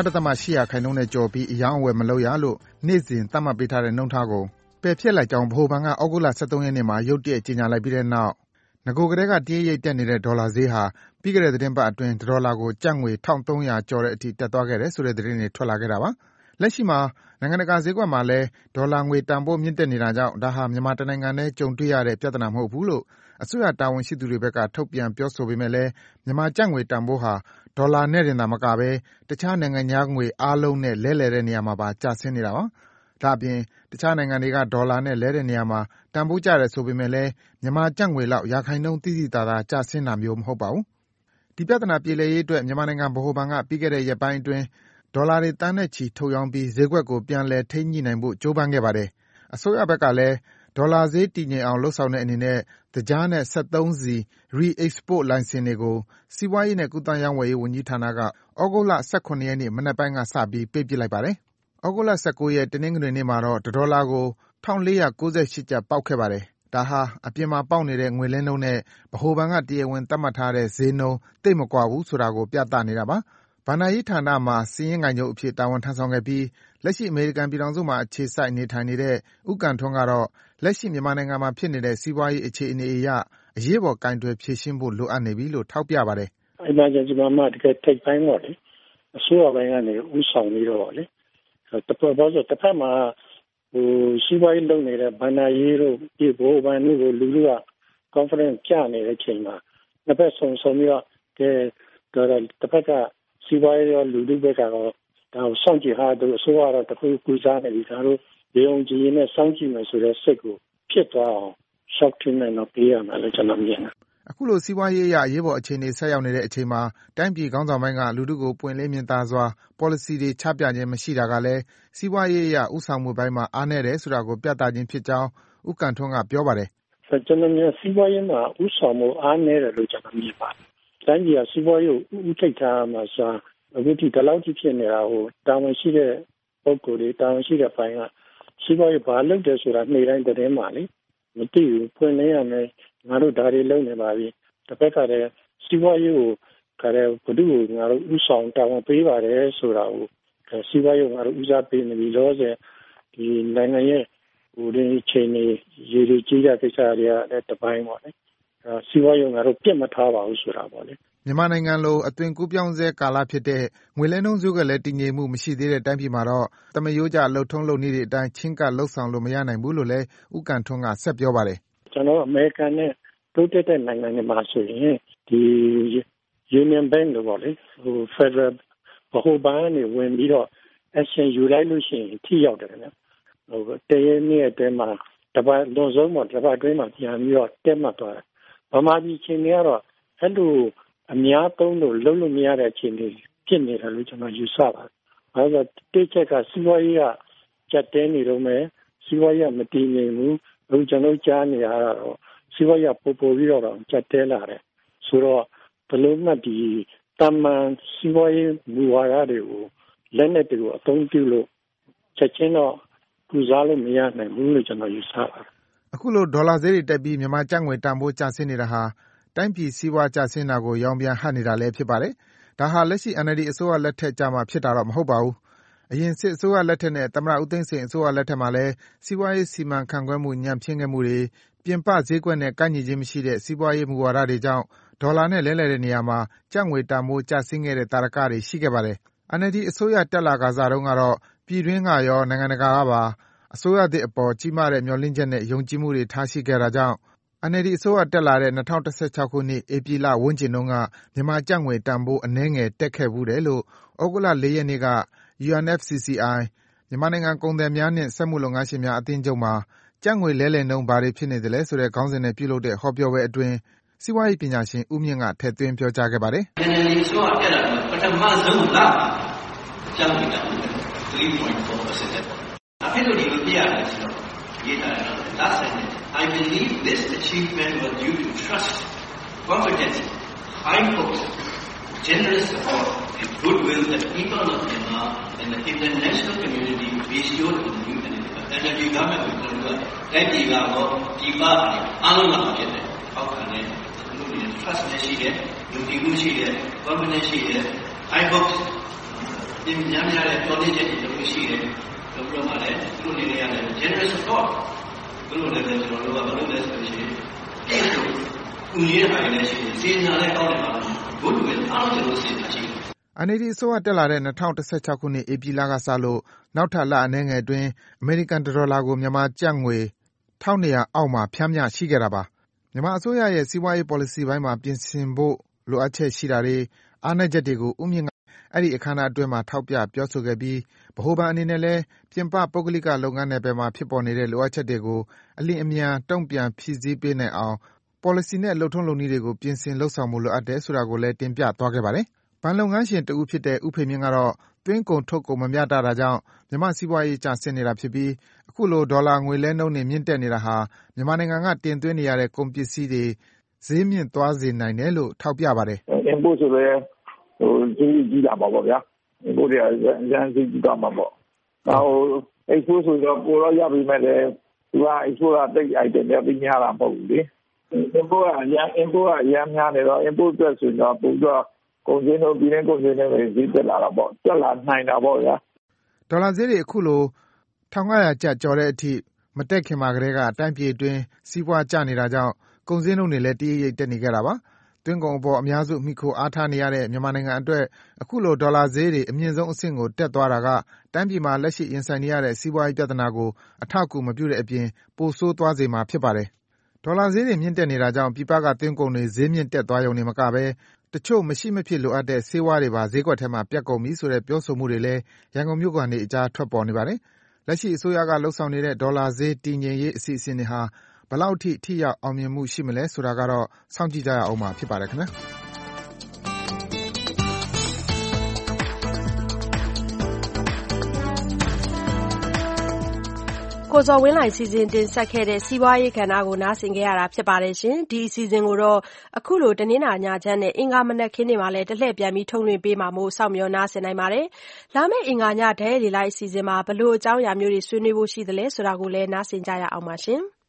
0.8% နဲ့ကျော်ပြီးအရောင်းအဝယ်မလုပ်ရလို့နေ့စဉ်သတ်မှတ်ပေးထားတဲ့နှုန်းထားကိုပယ်ဖျက်လိုက်ကြောင်းဗဟိုဘဏ်ကဩဂုတ်လ 23 ရက်နေ့မှာရုတ်တရက်ကြေညာလိုက်ပြီးတဲ့နောက်နဂိုကတည်းကတရိပ်ရိပ်တက်နေတဲ့ဒေါ်လာဈေးဟာပြီးခဲ့တဲ့သီတင်းပတ်အတွင်းတဒေါ်လာကိုကျပ်ငွေ 1,300 ကျော်တဲ့အထိတက်သွားခဲ့တယ်ဆိုတဲ့သတင်းတွေထွက်လာခဲ့တာပါ။လက်ရှိမှာနိုင်ငံတကာဈေးကွက်မှာလည်းဒေါ်လာငွေတန်ဖိုးမြင့်တက်နေတာကြောင့်ဒါဟာမြန်မာတနိုင်ငံထဲကြုံတွေ့ရတဲ့ပြဿနာမဟုတ်ဘူးလို့အစိုးရတာဝန်ရှိသူတွေဘက်ကထုတ်ပြန်ပြောဆိုပေမဲ့လည်းမြန်မာကျပ်ငွေတန်ဖိုးဟာဒေါ်လာနဲ့တင်သာမကဘဲတခြားနိုင်ငံခြားငွေအားလုံးနဲ့လဲလှယ်တဲ့နေရာမှာပါကျဆင်းနေတာပါ။ဒါ့အပြင်တခြားနိုင်ငံတွေကဒေါ်လာနဲ့လဲတဲ့နေရာမှာတန်ဖိုးကျတယ်ဆိုပေမဲ့လည်းမြန်မာကျပ်ငွေလောက်ရာခိုင်နှုန်းသိသိသာသာကျဆင်းတာမျိုးမဟုတ်ပါဘူး။ဒီပြဿနာပြေလည်ရေးအတွက်မြန်မာနိုင်ငံဗဟိုဘဏ်ကပြီးခဲ့တဲ့ရက်ပိုင်းအတွင်းဒေါ်လာတွေသန်းနဲ့ချီထုတ်ရောင်းပြီးဈေးကွက်ကိုပြန်လည်ထိန်းညှိနိုင်ဖို့ကြိုးပမ်းခဲ့ပါတယ်။အစိုးရဘက်ကလည်းဒေါ်လာဈေးတည်ငြိမ်အောင်လုပ်ဆောင်တဲ့အနေနဲ့သကြားနဲ့စက်သုံးဆီ Re-export လိုင်စင်တွေကိုစီးပွားရေးနဲ့ကူးသန်းရောင်းဝယ်ရေးဝန်ကြီးဌာနကဩဂုတ်လ 17 ရက်နေ့မနက်ပိုင်းကစပြီးပိတ်ပစ်လိုက်ပါတယ်။ဩဂုတ်လ 19 ရက်တနင်္ဂနွေနေ့မှာတော့တဒေါ်လာကို 1,498 ကျပ်ပေါက်ခဲ့ပါတယ်။ဒါဟာအပြင်မှာပေါက်နေတဲ့ငွေလဲနှုန်းနဲ့ဗဟိုဘဏ်ကတရားဝင်သတ်မှတ်ထားတဲ့ဈေးနှုန်းသိပ်မကွာဘူးဆိုတာကိုပြသနေတာပါ။ဘဏ္ဍာရေးဌာနမှာစာရင်းကိုင်ချုပ်အဖြစ်တာဝန်ထမ်းဆောင်ခဲ့ပြီးလက်ရှိအမေရိကန်ပြည်ထောင်စုမှာအခြေစိုက်နေထိုင်နေတဲ့ဦးကံထွန်းကတော့လက်ရှိမြန်မာနိုင်ငံမှာဖြစ်နေတဲ့စီးပွားရေးအခြေအနေအရအရေးပေါ်ကိုင်တွယ်ဖြေရှင်းဖို့လိုအပ်နေပြီလို့ထောက်ပြပါတယ်။ Emergency မှာတကယ်ထိပ်ပိုင်းပေါ့လေအစိုးရပိုင်းကနေဥဆောင်ပြီးတော့လေတစ်ဖက်မှာစီးပွားရေးလုပ်နေတဲ့ဘဏ္ဍာရေးတို့ဒီဘိုးဘဏ်တို့ကိုလူလူက confidence ကျနေတဲ့အချိန်မှာနှစ်ဖက်ဆုံပြီးတော့တစ်ဖက်ကစီးပွားရေးရောလူလူဘက်ကတော့ဒါကိုစောင့်ကြည့်ထားသူအစိုးရကတော့တခုကူစားနေပြီဒါတို့ရေုံကြည်နဲ့စောင့်ကြည့်မယ်ဆိုတဲ့စိတ်ကိုဖြစ်သွားအောင် shock treatment တော့ပေးရမယ်လို့ကျွန်တော်မြင်တယ်။အခုလိုစီးပွားရေးအရအရေးပေါ်အခြေအနေဆက်ရောက်နေတဲ့အချိန်မှာတိုင်းပြည်ခေါင်းဆောင်ပိုင်းကလူထုကိုပွင့်လင်းမြင်သာစွာ policy တွေချပြခြင်းမရှိတာကလည်းစီးပွားရေးအရဥဆောင်မှုပိုင်းမှာအားနည်းတယ်ဆိုတာကိုပြသခြင်းဖြစ်ကြောင်းဦးကံထွန်းကပြောပါတယ်။ကျွန်တော်မြင်စီးပွားရေးမှာဥဆောင်မှုအားနည်းတယ်လို့ကျွန်တော်မြင်ပါတယ်။တိုင်းပြည်ကစီးပွားရေးကိုဥထိပ်ထားမှာဆိုအခုဒီလောက်ကြီးဖြစ်နေတာဟိုတာဝန်ရှိတဲ့ပုဂ္ဂိုလ်တွေတာဝန်ရှိတဲ့ပိုင်းကစီးပွားရေးဘာလုပ်တယ်ဆိုတာနေ့တိုင်းသတင်းမှာလေမသိဘူးဖွင့်နေရမယ်ငါတို့ဒါတွေလုပ်နေပါပြီတစ်ဖက်ကတည်းစီးပွားရေးကိုဘယ်သူ့ကိုငါတို့ဥဆောင်တာဝန်ပေးပါတယ်ဆိုတာကိုစီးပွားရေးကိုငါတို့ဦးစားပေးနေပြီလို့ဆိုဒီနိုင်ငံရဲ့ဟိုဒီချိန်နေရေကြီးတဲ့ကိစ္စတွေကလည်းတစ်ပိုင်းပေါ့လေစီးပွားရေးငါတို့ပြစ်မထားပါဘူးဆိုတာပေါ့လေမြန်မာနိုင်ငံလိုအသွင်ကူးပြောင်းဆဲကာလဖြစ်တဲ့ငွေလဲနှုန်းဈေးကလည်းတည်ငြိမ်မှုမရှိသေးတဲ့တိုင်းပြည်မှာတော့သမယိုးကျလှုပ်ထုံးလုပ်နည်းတွေအတိုင်းချင်းကပ်လှုပ်ဆောင်လို့မရနိုင်ဘူးလို့လည်းဦးကန်ထွန်းကဆက်ပြောပါတယ်ကျွန်တော်အမေရိကန်နဲ့တိုးတက်တဲ့နိုင်ငံတွေမှာဆိုရင်ဒီ Union Bank လို့ပေါ့လေFederal ဗဟိုဘဏ်ကနေဝင်ပြီးတော့ action ယူလိုက်လို့ရှိရင်ထိရောက်တယ်ခင်ဗျတရင်းနှစ်အတွင်းမှာတပတ်လုံးစုံမှာတပတ်အတွင်းမှာပြန်ပြီးတော့တက်မှတ်သွားတယ်ဗမာပြည်ချင်းတွေကတော့အဲ့လိုအများသုံးလို့လုံးလို့မရတဲ့အခြေအနေဖြစ်နေတယ်လို့ကျွန်တော်ယူဆပါတယ်။အဲဒါတိကျကစီးပွားရေးကကျက်တဲနေတော့မယ်စီးပွားရေးမတည်ငြိမ်ဘူးအခုကျွန်တော်ကြားနေရတော့စီးပွားရေးပို့ပြီးတော့ကျက်တဲလာတယ်ဆိုတော့ဘလို့မှဒီတမန်စီးပွားရေးမူဝါဒတွေကိုလက်နဲ့တူအသုံးပြုလို့ချက်ချင်းတော့ကုစားလို့မရနိုင်ဘူးလို့ကျွန်တော်ယူဆပါတယ်။အခုလိုဒေါ်လာဈေးတွေတက်ပြီးမြန်မာကျပ်ငွေတန်ဖိုးကျဆင်းနေတာဟာတိုင်းပြည်စီးပွားကျဆင်းတာကိုရောင်ပြန်ဟပ်နေတာလည်းဖြစ်ပါတယ်။ဒါဟာလက်ရှိ NLD အစိုးရလက်ထက်ကြမှာဖြစ်တာတော့မဟုတ်ပါဘူး။အရင်စစ်အစိုးရလက်ထက်နဲ့သမ္မတဦးသိန်းစိန်အစိုးရလက်ထက်မှာလည်းစီးပွားရေးစီမံခန့်ခွဲမှုညံ့ဖျင်းခဲ့မှုတွေပြင်ပဈေးကွက်နဲ့ကိုက်ညီခြင်းမရှိတဲ့စီးပွားရေးမူဝါဒတွေကြောင့်ဒေါ်လာနဲ့လဲလှယ်တဲ့နေရာမှာကျပ်ငွေတန်ဖိုးကျဆင်းခဲ့တဲ့သာဓကတွေရှိခဲ့ပါတယ်။ NLD အစိုးရတက်လာခါစတုန်းကတော့ပြည်တွင်းကရောနိုင်ငံတကာကပါအစိုးရသစ်အပေါ်ကြီးမားတဲ့မျှော်လင့်ချက်နဲ့ယုံကြည်မှုတွေထားရှိခဲ့တာကြောင့်NLD အစိုးရတက်လာတဲ့2016ခုနှစ်ဧပြီလဝန်းကျင်တုန်းကမြန်မာကျပ်ငွေတန်ဖိုးအနည်းငယ်တက်ခဲ့ဘူးတယ်လို့ဩဂုတ်လ4ရက်နေ့က UNFCCI မြန်မာနိုင်ငံကုန်သည်များနှင့်စက်မှုလုပ်ငန်းရှင်များအသင်းချုပ်မှာကျပ်ငွေလဲလှယ်နှုန်းဘာတွေဖြစ်နေသလဲဆိုတဲ့ခေါင်းစဉ်နဲ့ပြုလုပ်တဲ့ဟောပြောပွဲအတွင်းစီးပွားရေးပညာရှင်ဦးမြင့်ကထည့်သွင်းပြောကြားခဲ့ပါတယ်။ NLD အစိုးရတက်လာတော့ပထမဆုံးလကျပ်ငွေတန်ဖိုး 3.4% တက်ပါတယ်။အဲ့လိုဒီလိုပြရတယ်ဆိုတော့ရေးထားတယ်နော်။ Last sentence I believe this achievement was due to trust, confidence, high hopes, generous support, and goodwill that people of Myanmar and the international community bestowed on the new NLD government ကိုကျွန်တော်တို့ကတိုင်းပြည်ကတော့ဒီပါအားလုံးကဖြစ်တယ်။အောက်ခံတဲ့လူတွေ trust ရှိတယ်၊ယုံကြည်မှုရှိတယ်၊confidence ရှိတယ်။ high hopes ဒီများများတဲ့ knowledge တွေရှိတယ်။ဘယ်လိုမှလည်းသူတို့နေရတဲ့ generous supportဘယ်လိုလဲကျွန်တော်တို့ကဘယ်လိုလဲဆိုရင်ပြည့်စုံဦးရည်ဟာလည်းရှိတယ်။စေနာလည်းကောင်းတယ်ပါဘုဒ္ဓရဲ့အားလုံးကျွန်တော်စေနာရှိတယ်။ NLD အစိုးရတက်လာတဲ့2016ခုနှစ်ဧပြီလကစလို့နောက်ထပ်လအနည်းငယ်အတွင်းအမေရိကန်ဒေါ်လာကိုမြန်မာကျပ်ငွေ1200အောက်မှာဖြန်းမျှရှိခဲ့တာပါ။မြန်မာအစိုးရရဲ့စီးပွားရေး policy ပိုင်းမှာပြင်ဆင်ဖို့လိုအပ်ချက်ရှိတာတွေအားနည်းချက်တွေကိုဦးမြင့်ကအဲ့ဒီအခမ်းအနားအတွင်းမှာထောက်ပြပြောဆိုခဲ့ပြီးဗဟိုဘဏ်အနေနဲ့လည်းပြင်ပပုဂ္ဂလိကလုပ်ငန်းနယ်ပယ်မှာဖြစ်ပေါ်နေတဲ့လိုအပ်ချက်တွေကိုအလျင်အမြန်တုံ့ပြန်ဖြည့်ဆည်းပေးနိုင်အောင် policy နဲ့လုပ်ထုံးလုပ်နည်းတွေကိုပြင်ဆင်လုပ်ဆောင်ဖို့လိုအပ်တယ်ဆိုတာကိုလည်းတင်ပြသွားခဲ့ပါတယ်။ဘဏ်လုပ်ငန်းရှင်တဦးဖြစ်တဲ့ဦးဖေမြင့်ကတော့သွင်းကုန်ထုတ်ကုန်မမျှတတာကြောင့်မြန်မာစီးပွားရေးကျဆင်းနေတာဖြစ်ပြီးအခုလိုဒေါ်လာငွေလဲနှုန်းတွေမြင့်တက်နေတာဟာမြန်မာနိုင်ငံကတင်သွင်းနေရတဲ့ကုန်ပစ္စည်းတွေဈေးမြင့်သွားစေနိုင်တယ်လို့ထောက်ပြပါတယ်။ import ဆိုလည်းကြီးလာပါပေါ့ဗျာ။ import တွေအများကြီးကြီးသွားမှာပေါ့။နောက် export ဆိုတော့ပိုတော့ရပြီမဲ့လည်းသူက export ကတိတ် item တွေပြီးများတာမဟုတ်ဘူးလေ။ import ကအများများနေတော့ import အတွက်ဆိုတော့ပိုတော့ကုန်စည်နှုန်းပြည်တွင်းကုန်စည်နှုန်းတွေဈေးတက်လာတာပေါ့။တက်လာနိုင်တာပေါ့ဗျာ။ဒေါ်လာဈေးတွေအခုလို1500ကျပ်ကျော်တဲ့အထိမတက်ခင်မှာကတည်းကတိုင်းပြည်အတွင်းစီးပွားကျနေတာကြောင့်ကုန်စည်နှုန်းတွေလည်းတရိပ်ရိပ်တက်နေခဲ့တာပါ။သွင်းကုန်အပေါ်အများစုမှီခိုအားထားနေရတဲ့မြန်မာနိုင်ငံအတွက်အခုလိုဒေါ်လာဈေးတွေအမြင့်ဆုံးအဆင့်ကိုတက်သွားတာကတိုင်းပြည်မှာလက်ရှိရင်ဆိုင်နေရတဲ့စီးပွားရေးပြဿနာကိုအထောက်အကူမပြုတဲ့အပြင်ပိုဆိုးသွားစေမှာဖြစ်ပါတယ်။ဒေါ်လာဈေးတွေမြင့်တက်နေတာကြောင့်ပြည်ပကသွင်းကုန်တွေဈေးမြင့်တက်သွားရုံတင်မကဘဲတချို့မရှိမဖြစ်လိုအပ်တဲ့ဆေးဝါးတွေပါဈေးကွက်ထဲမှာပြတ်ကုန်ပြီဆိုတဲ့ပြောဆိုမှုတွေလည်းရန်ကုန်မြို့ခံတွေအကြားထွက်ပေါ်နေပါတယ်။လက်ရှိအစိုးရကလုပ်ဆောင်နေတဲ့ဒေါ်လာဈေးတည်ငြိမ်ရေးအစီအစဉ်တွေဟာဘယ်လောက်ထိထိရောက်အောင်မြင်မှုရှိမလဲဆိုတာကတော့စောင့်ကြည့်ကြရအောင်မှာဖြစ်ပါတယ်ခင်ဗျာ။ကိုဇော်ဝင်းလှိုင်စီစဉ်တင်ဆက်ခဲ့တဲ့စီးပွားရေးကဏ္ဍကိုနားဆင်ခဲ့ရတာဖြစ်ပါတယ်ရှင်။ဒီအစီအစဉ်ကိုတော့အခုလိုတနင်္လာညချမ်းနဲ့အင်္ဂါမနက်ခင်းတွေမှာလည်းတလှည့်ပြန်ပြီးထုတ်လွှင့်ပေးမှာမို့စောင့်မျှော်နားဆင်နိုင်ပါတယ်။လာမယ့်အင်္ဂါညဓာတ်ရိုက်လိုက်အစီအစဉ်မှာဘလို့အကြောင်းအရာမျိုးတွေဆွေးနွေးဖို့ရှိသလဲဆိုတာကိုလည်းနားဆင်ကြရအောင်ပါရှင်။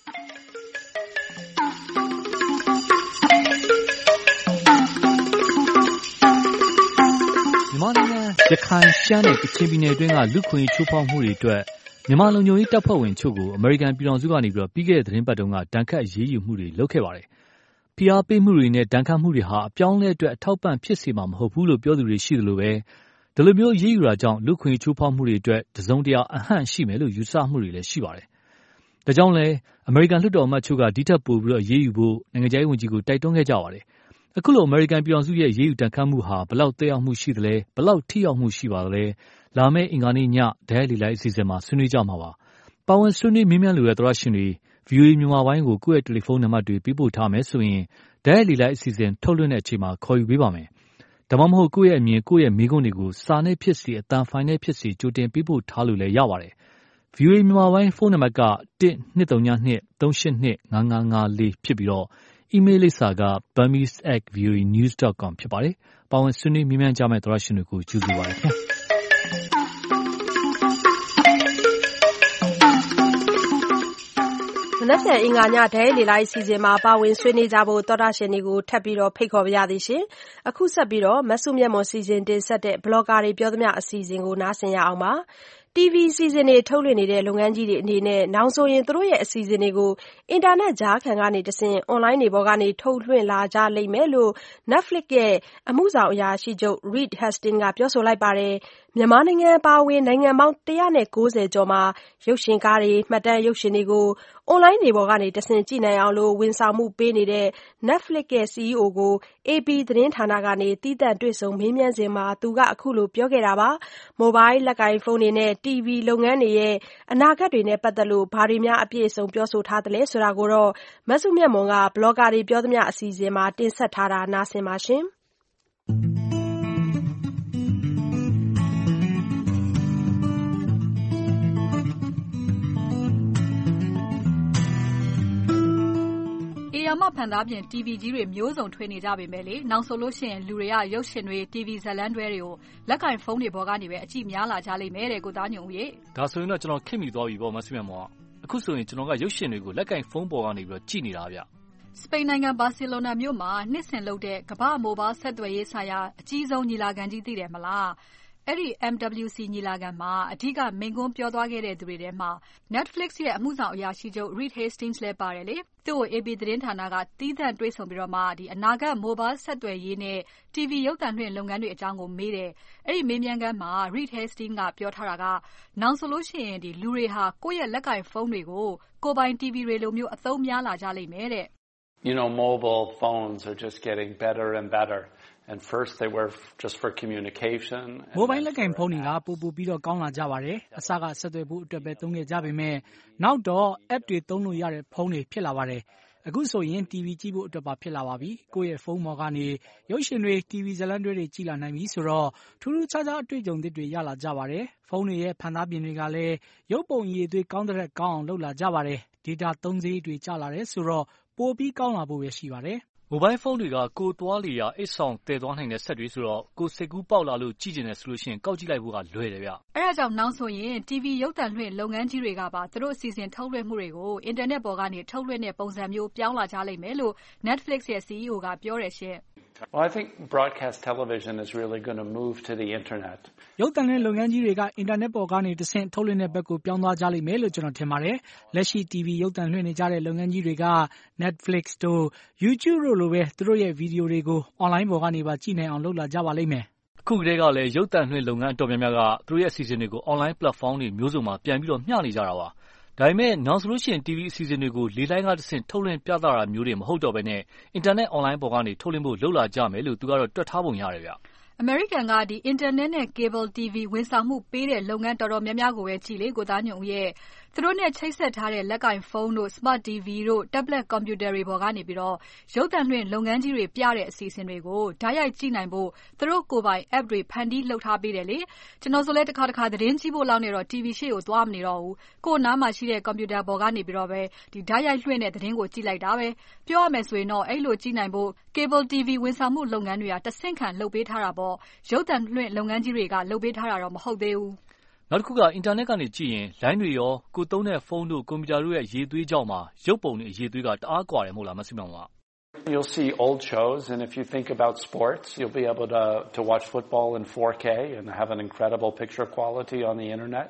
မြန်မာနိုင်ငံရခိုင်ရှမ်းနဲ့ကချင်ပြည်နယ်အတွင်းကလူ့ခွင့်ရေးချိုးဖောက်မှုတွေအတွက်မြန်မာလုံခြုံရေးတပ်ဖွဲ့ဝင်ချို့ကိုအမေရိကန်ပြည်ထောင်စုကနေပြီးခဲ့တဲ့သတင်းပတ်တုန်းကဒဏ်ခတ်အရေးယူမှုတွေလုပ်ခဲ့ပါတယ်ဖိအားပေးမှုတွေနဲ့ဒဏ်ခတ်မှုတွေဟာအပြောင်းအလဲအတွက်အထောက်ပံ့ဖြစ်စေမှာမဟုတ်ဘူးလို့ပြောသူတွေရှိသလိုပဲဒီလိုမျိုးအရေးယူတာကြောင့်လူ့ခွင့်ချိုးဖောက်မှုတွေအတွက်တစုံတရာအဟန့်ရှိမယ်လို့ယူဆမှုတွေလည်းရှိပါတယ်။ဒါကြောင့်လည်းအမေရိကန်လွှတ်တော်အမတ်ချို့ကဒီထက်ပိုပြီးအရေးယူဖို့နိုင်ငံခြားရေးဝန်ကြီးကိုတိုက်တွန်းခဲ့ကြပါတယ်။အခုလိုအမေရိကန်ပြည်ထောင်စုရဲ့အရေးယူဒဏ်ခတ်မှုဟာဘလောက်သက်ရောက်မှုရှိသလဲဘလောက်ထိရောက်မှုရှိပါသလဲလာမယ့်အင်္ဂါနေ့ညဒဲလီလိုက်အစီအစဉ်မှာဆွေးနွေးကြမှာပါ။ပါဝင်ဆွေးနွေးမြင်းမြန်းလိုတဲ့သရရှင်တွေ VOA မြန်မာပိုင်းကိုကိုယ့်ရဲ့တယ်လီဖုန်းနံပါတ်တွေပေးပို့ထားမယ်ဆိုရင်ဒဲလီလိုက်အစီအစဉ်ထုတ်လွှင့်တဲ့အချိန်မှာခေါ်ယူပေးပါမယ်။ဒါမှမဟုတ်ကိုယ့်ရဲ့အမြင်ကိုယ့်ရဲ့မိကုန်းတွေကိုစာနဲ့ဖြစ်စီအတန်ဖိုင်နဲ့ဖြစ်စီကြိုတင်ပေးပို့ထားလို့လည်းရပါတယ်။ VOA မြန်မာပိုင်းဖုန်းနံပါတ်က12325825554ဖြစ်ပြီးတော့အီးမေးလ်လိပ်စာက burmese@voanews.com ဖြစ်ပါတယ်။ပါဝင်ဆွေးနွေးမြင်းမြန်းကြမယ့်သရရှင်တွေကိုကျေးဇူးပါတယ်ခင်ဗျာ။မနက်ဖြန်အင်္ဂါညဒဲလီလိုက်အစီအစဉ်မှာပါဝင်ဆွေးနွေးကြဖို့သောတာရှင်တွေကိုထပ်ပြီးဖိတ်ခေါ်ပါရသည်ရှင်။အခုဆက်ပြီးမဆုမြတ်မွန်စီစဉ်တင်ဆက်တဲ့ဘလော့ဂါတွေပြောသမျှအစီအစဉ်ကိုနားဆင်ရအောင်ပါ။ TV အစီအစဉ်တွေထုတ်လွှင့်နေတဲ့လုပ်ငန်းကြီးတွေအနေနဲ့နောင်ဆိုရင်သူတို့ရဲ့အစီအစဉ်တွေကိုအင်တာနက်ကြားခံကနေတဆင့်အွန်လိုင်းတွေပေါ်ကနေထုတ်လွှင့်လာကြလိမ့်မယ်လို့ Netflix ရဲ့အမှုဆောင်အရာရှိချုပ် Reed Hastings ကပြောဆိုလိုက်ပါတယ်။မြန်မာနိုင်ငံအပါအဝင်နိုင်ငံပေါင်း190ကျော်မှာရုပ်ရှင်ကားတွေမှတ်တမ်းရုပ်ရှင်တွေကိုအွန်လိုင်းတွေပေါ်ကနေတဆင့်ကြည့်နိုင်အောင်ဝန်ဆောင်မှုပေးနေတဲ့ Netflix ရဲ့ CEO ကို AP သတင်းဌာနကနေသီးသန့်တွေ့ဆုံမေးမြန်းစဉ်မှာသူကအခုလိုပြောခဲ့တာပါ။ မိုဘိုင်းလက်ကိုင်ဖုန်းတွေနဲ့ TV လုပ်ငန်းတွေရဲ့အနာဂတ်တွေနဲ့ပတ်သက်လို့ဘာတွေအပြည့်အစုံပြောဆိုထားသလဲဆိုတာကိုမဆုမြတ်မွန်ကဘလော့ဂါတွေပြောသမျှအစီအစဉ်မှာတင်ဆက်ထားတာနားဆင်ပါရှင်။ဧရာမဖန်သားပြင် TV ကြီးတွေမျိုးစုံထွေးနေကြပေမဲ့နောင်ဆိုလို့ရှိရင်လူတွေကရုပ်ရှင်တွေ TV ဇာတ်လမ်းတွဲတွေကိုလက်ကင်ဖုန်းတွေပေါ်ကနေပဲအကြည့်များလာကြလိမ့်မယ်တဲ့ကိုသားညွန့်ဦးရေ။ဒါဆိုရင်တော့ကျွန်တော်ခင်မိသွားပြီပေါ့မဆုမြတ်မောင်။အခုဆိုရင်ကျွန်တော်ကရုပ်ရှင်တွေကိုလက်ကင်ဖုန်းပေါ်ကနေပြီးကြည့်နေတာဗျ။စပိန်နိုင်ငံဘာစီလိုနာမြို့မှာနှစ်စဉ်လုပ်တဲ့ကမ္ဘာ့မိုဘိုင်းဆက်သွယ်ရေးဆိုင်ရာအကြီးဆုံးညီလာခံကြီးသိတယ်မလား။အဲ့ဒီ MWC ညီလာခံမှာအဓိကမိန့်ခွန်းပြောသွားခဲ့တဲ့သူတွေထဲမှာ Netflix ရဲ့အမှုဆောင်အရာရှိချုပ် Reed Hastings လည်းပါတယ်လေ။သူ့ကို AP သတင်းဌာနကသီးသန့်တွေ့ဆုံပြီးတော့မှအနာဂတ်မိုဘိုင်းဆက်သွယ်ရေးနဲ့ TV ရုပ်သံလွှင့်လုပ်ငန်းတွေအကြောင်းကိုမေးတယ်။အဲ့ဒီမေးမြန်းခန်းမှာ Reed Hastings ကပြောထားတာကနောင်ဆိုလို့ရှိရင်လူတွေဟာကိုယ့်ရဲ့လက်ကင်ဖုန်းတွေကိုကိုယ်ပိုင် TV တွေလိုမျိုးအသုံးများလာကြလိမ့်မယ်တဲ့။ You know, mobile phones are just getting better and better.And first they were just for communication. မိုဘိုင်းလက်ကင်ဖုန်းတွေကပိုပြီးတော့ကောင်းလာကြပါတယ်။အစကဆက်သွယ်ဖို့အတွက်ပဲသုံးခဲ့ကြပေမဲ့နောက်တော့ app တွေသုံးလို့ရတဲ့ဖုန်းတွေဖြစ်လာပါတယ်။အခုဆိုရင် TV ကြည့်ဖို့အတွက်ပါဖြစ်လာပါပြီ။ကိုယ့်ရဲ့ဖုန်းပေါ်ကနေရုပ်ရှင်တွေ TV ဇာတ်လမ်းတွဲတွေကြည့်လာနိုင်ပြီဆိုတော့ထူးထူးခြားခြားအတွေ့အကြုံသစ်တွေရလာကြပါတယ်။ဖုန်းတွေရဲ့ဖန်သားပြင်တွေကလည်းရုပ်ပုံရည်သွေးကောင်းတဲ့ကောင်းအောင်လုပ်လာကြပါတယ်။ data သုံးစရိတ်တွေကျလာတယ်ဆိုတော့ပိုပြီးကောင်းလာဖို့ပဲရှိပါတယ်။မိုဘိုင်းဖုန်းတွေကကိုသွားလေရာအိတ်ဆောင်တည်သွားနိုင်တဲ့ဆက်တွေဆိုတော့ကိုစိတ်ကူးပေါက်လာလို့ကြည့်ကျင်တယ်ဆိုလို့ရှိရင်ကောက်ကြည့်လိုက်ဖို့ကလွယ်တယ်ဗျ။အဲ့ဒါကြောင့်နောက်ဆိုရင် TV ရုပ်သံလွှင့်လုပ်ငန်းကြီးတွေကပါသူတို့အစီအစဉ်ထုတ်လွှင့်မှုတွေကိုအင်တာနက်ပေါ်ကနေထုတ်လွှင့်တဲ့ပုံစံမျိုးပြောင်းလာကြလိမ့်မယ်လို့ Netflix ရဲ့ CEO ကပြောတယ်ရှင်။ Well, I think broadcast television is really going to move to the internet. ရုပ်သံလွှင့်လုပ်ငန်းကြီးတွေကအင်တာနက်ပေါ်ကနေတဆင့်ထုတ်လွှင့်တဲ့ဘက်ကိုပြောင်းသွားကြလိမ့်မယ်လို့ကျွန်တော်ထင်ပါတယ်။လက်ရှိ TV ရုပ်သံလွှင့်နေကြတဲ့လုပ်ငန်းကြီးတွေက Netflix တို့ YouTube တို့လိုပဲသူတို့ရဲ့ဗီဒီယိုတွေကို online ပေါ်ကနေပါကြည့်နိုင်အောင်လုပ်လာကြပါလိမ့်မယ်။အခုကတည်းကလည်းရုပ်သံလွှင့်လုပ်ငန်းအတော်များများကသူတို့ရဲ့အစီအစဉ်တွေကို online platform တွေမျိုးစုံမှာပြန်ပြီးမျှနေကြတာပါ။ဒါပေမဲ့နောက်ဆိုလို့ရှိရင် TV အစီအစဉ်တွေကိုလေလိုင်းကတဆင့်ထုတ်လွှင့်ပြသတာမျိုးတွေမဟုတ်တော့ဘဲနဲ့အင်တာနက် online ပေါ်ကနေထုတ်လွှင့်ဖို့လုပ်လာကြမယ်လို့သူကတော့တွက်ထားပုံရတယ်ဗျ။အမေရိကန်ကအင်တာနက်နဲ့ Cable TV ဝန်ဆောင်မှုပေးတဲ့လုပ်ငန်းတော်တော်များများကိုပဲကြည့်လေကိုသားညွန့်ဦးရဲ့သူတို့နဲ့ချိတ်ဆက်ထားတဲ့လက်ကင်ဖုန်းတို့ Smart TV တို့ Tablet Computer တွေပေါ်ကနေပြီးတော့ရုပ်သံလွှင့်လုပ်ငန်းကြီးတွေပြတဲ့အစီအစဉ်တွေကိုဓာတ်ရိုက်ကြည့်နိုင်ဖို့သူတို့ကိုယ်ပိုင် app တွေဖန်တီးလုပ်ထားပေးတယ်လေ။ကျွန်တော်ဆိုလဲတစ်ခါသတင်းကြည့်ဖို့လောက်နဲ့တော့ TV ရှေ့ကိုသွားမနေတော့ဘူး။ကိုယ်နားမှာရှိတဲ့ computer ပေါ်ကနေပြီးတော့ပဲဓာတ်ရိုက်လွှင့်တဲ့သတင်းကိုကြည့်လိုက်တာပဲ။ပြောရမယ်ဆိုရင်တော့အဲ့လိုကြည့်နိုင်ဖို့ Cable TV ဝန်ဆောင်မှုလုပ်ငန်းတွေကတဆင့်ခံလုပ်ပေးထားတာပေါ့။ရုပ်သံလွှင့်လုပ်ငန်းကြီးတွေကလုပ်ပေးထားတာတော့မဟုတ်သေးဘူး။နောက်တစ်ခုကအင်တာနက်ကနေကြည့်ရင်လိုင်းတွေရောကိုသုံးတဲ့ဖုန်းတို့ကွန်ပျူတာတို့ရဲ့ရေသွေးကြောင့်မှာရုပ်ပုံတွေရေသွေးကတအားကွာတယ်မဟုတ်လားမဆုမောင်က You'll see old shows and if you think about sports you'll be able to watch football in 4K and have an incredible picture quality on the internet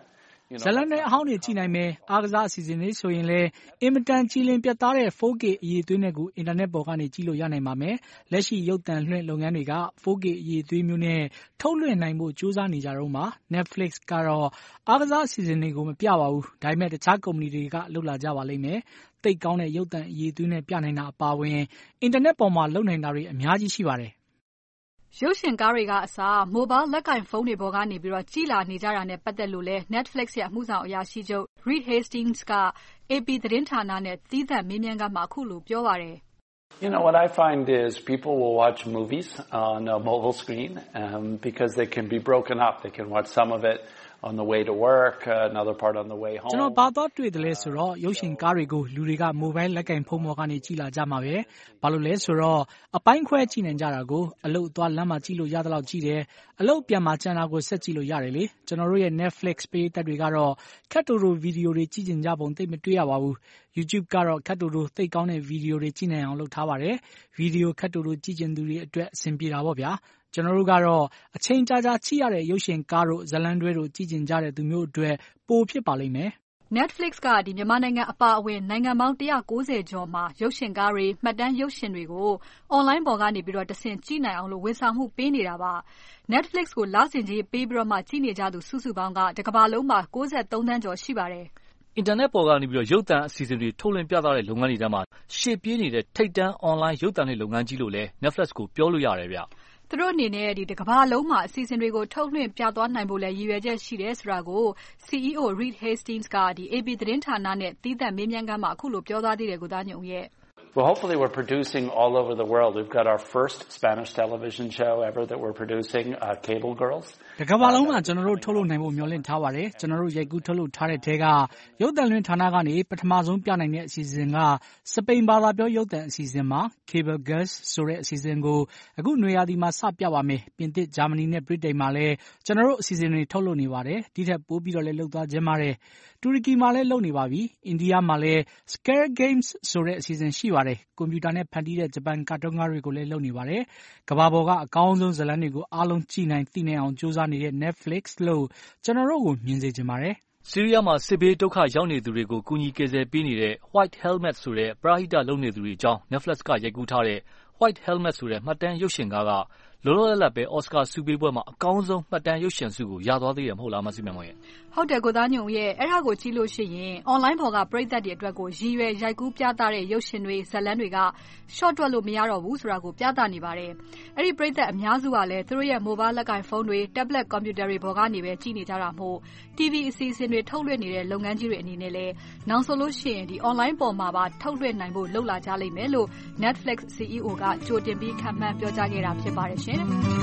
ဇလန်တွေအဟောင်းတွေကြည့်နိုင်မယ်။အားကစားအစီအစဉ်တွေဆိုရင်လည်းအင်မတန်ကြည်လင်ပြတ်သားတဲ့ 4K အရည်အသွေးနဲ့ကိုအင်တာနက်ပေါ်ကနေကြည့်လို့ရနိုင်ပါမယ်။လက်ရှိရုပ်သံလွှင့်လုပ်ငန်းတွေက 4K အရည်အသွေးမျိုးနဲ့ထုတ်လွှင့်နိုင်ဖို့ကြိုးစားနေကြတော့မှာ။ Netflix ကတော့အားကစားအစီအစဉ်တွေကိုမပြပါဘူး။ဒါပေမဲ့တခြားကုမ္ပဏီတွေကလုပ်လာကြပါလိမ့်မယ်။သိပ်ကောင်းတဲ့ရုပ်သံအရည်အသွေးနဲ့ပြနိုင်တာအပါအဝင်အင်တာနက်ပေါ်မှာလုပ်နိုင်တာတွေအများကြီးရှိပါတယ်ရုပ်ရှင်ကားတွေကအစား mobile လက်ကင်ဖုန်းတွေပေါ်ကနေပြီးတော့ကြည်လာနေကြတာနဲ့ပတ်သက်လို့လဲ Netflix ရဲ့အမှုဆောင်အရာရှိချုပ် Reed Hastings က AP သတင်းဌာနနဲ့သီးသန့်မေးမြန်းခန်းမှာအခုလိုပြောပါတယ် What I find is people will watch movies on a mobile screen because they can be broken up. They can watch some of it on the way to work, another part on the way home. ကျွန်တော်ဘာတော့တွေ့တယ်လဲဆိုတော့ရုပ်ရှင်ကားတွေကိုလူတွေက mobile လက်ကင်ဖုန်းပေါ်ကနေကြည့်လာကြမှာပဲ။ဘာလို့လဲဆိုတော့အပိုင်းခွဲကြည့်နိုင်ကြတာကိုအလုပ်သွားလမ်းမှာကြည့်လို့ရတဲ့လောက်ကြည့်တယ်။အလုပ်ပြန်မှာကျန်တာကိုဆက်ကြည့်လို့ရတယ်လေ။ကျွန်တော်တို့ရဲ့ Netflix ပေးသက်တွေကတော့ခက်တူတူဗီဒီယိုတွေကြည့်ကြပုံသိမတွေ့ရပါဘူး။ YouTube ကတော့ခက်တူတူသိကောင်းတဲ့ဗီဒီယိုတွေကြည့်နိုင်အောင်လုပ်ထားပါတယ်။ဗီဒီယိုခက်တူတူကြည့်ကျင်သူတွေအတွက်အဆင်ပြေတာပေါ့ဗျာ။ကျွန်တော်တို့ကတော့အချိန်ကြာကြာကြည့်ရတဲ့ရုပ်ရှင်ကားတို့ဇလံတွဲတို့ကြည့်ကျင်ကြတဲ့သူမျိုးအတွက်ပိုဖြစ်ပါလိမ့်မယ်။ Netflix ကမြန်မာနိုင်ငံအပါအဝင်နိုင်ငံပေါင်း190ကျော်မှာရုပ်ရှင်ကားတွေမှတ်တမ်းရုပ်ရှင်တွေကို online ပေါ်ကနေပြီးတော့တဆင့်ကြည့်နိုင်အောင်လို့ဝန်ဆောင်မှုပေးနေတာပါ။ Netflix ကိုလစဉ်ကြီးပေးပြီးတော့မှကြည့်နေကြသူစုစုပေါင်းကတကမ္ဘာလုံးမှာ93သန်းကျော်ရှိပါတယ်။အင်တာနက်ပေါ်ကနေရုပ်သံအစီအစဉ်တွေထုတ်လွှင့်ပြသတဲ့လုပ်ငန်းတွေထဲမှာရှေ့ပြေးနေတဲ့ထိပ်တန်း online ရုပ်သံလွှင့်လုပ်ငန်းကြီးလို့လည်း Netflix ကိုပြောလို့ရတယ်ဗျ။သူတို့အနေနဲ့တကမ္ဘာလုံးမှာအစီအစဉ်တွေကိုထုတ်လွှင့်ပြသွားနိုင်ဖို့လည်းရည်ရွယ်ချက်ရှိတယ်ဆိုတာကို CEO Reed Hastings ကAP သတင်းဌာနနဲ့သီးသန့်မေးမြန်းခန်းမှာအခုလိုပြောသွားသေးတယ်ကိုသားညွန့်ဦးရဲ့ Well, hopefully we're producing all over the world. We've got our first Spanish television show ever that we're producing, Cable Girls. တကမ္ဘာလုံးမှာကျွန်တော်တို့ထုတ်လုပ်နိုင်ဖို့မျှော်လင့်ထားပါတယ်။ကျွန်တော်တို့ရိုက်ကူးထုတ်လုပ်ထားတဲ့ထဲကရုပ်သံလွှင့်ဌာနကနေပထမဆုံးပြနိုင်တဲ့အစီအစဉ်ကစပိန်ဘာသာပြောရုပ်သံအစီအစဉ်မှာ Cable Girls ဆိုတဲ့အစီအစဉ်ကိုအခုနွေရာသီမှာစပြပါမယ်။ပြင်သစ်၊ဂျာမနီနဲ့ဗြိတိန်မှာလည်းကျွန်တော်တို့အစီအစဉ်တွေထုတ်လုပ်နေပါတယ်။ဒီထက်ပိုပြီးတော့လည်းလုပ်သွားခြင်းပါတယ်။တူရကီမှာလည်းလုပ်နေပါပြီ။အိန္ဒိယမှာလည်း Scare Games ဆိုတဲ့အစီအစဉ်ရှိပါတယ်။ကွန်ပျူတာနဲ့ဖန်တီးတဲ့ဂျပန်ကာတွန်းကားတွေကိုလည်းလုပ်နေပါတယ်။ကမ္ဘာပေါ်ကအကောင်းဆုံးဇာတ်လမ်းတွေကိုအားလုံးကြည့်နိုင်သိနိုင်အောင်ကြိုးစားနေတဲ့ Netflix လို့ကျွန်တော်တို့ကိုမြင်စေချင်ပါတယ်။ဆီးရီးယားမှာစစ်ဘေးဒုက္ခရောက်နေသူတွေကိုကူညီကယ်ဆယ်ပေးနေတဲ့ White Helmet ဆိုတဲ့ပရဟိတလုပ်နေသူတွေအကြောင်း Netflix ကရိုက်ကူးထားတဲ့ White Helmet ဆိုတဲ့မှတ်တမ်းရုပ်ရှင်ကားကလောလောလတ်ပဲအော်စကာဆုပေးပွဲမှာအကောင်းဆုံးမှတ်တမ်းရုပ်ရှင်ဆုကိုရသွားသေးတယ်မဟုတ်လားမဆုမြတ်မောင်ရဲ့ဟုတ်တယ်ကိုသားညုံရဲ့အဲ့ဒါကိုကြည့်လို့ရှိရင် online ပေါ်ကပရိသတ်တွေအတွက်ကိုရည်ရွယ်ရိုက်ကူးပြသတဲ့ရုပ်ရှင်တွေဇာတ်လမ်းတွေက short တွက်လို့မရတော့ဘူးဆိုတာကိုပြသနေပါတယ်အဲ့ဒီပရိသတ်အများစုကလည်းသူတို့ရဲ့ mobile လက်ကင်ဖုန်းတွေ tablet computer တွေပေါ်ကနေပဲကြည့်နေကြတာမို့ TV အစီအစဉ်တွေထုတ်လွှင့်နေတဲ့လုပ်ငန်းကြီးတွေအနေနဲ့လည်းနောက်ဆိုလို့ရှိရင်ဒီ online ပေါ်မှာပါထုတ်လွှင့်နိုင်ဖို့လုပ်လာကြလိမ့်မယ်လို့ Netflix CEO ကကြိုတင်ပြီးခန့်မှန်းပြောကြားခဲ့တာဖြစ်ပါတယ်ရှင်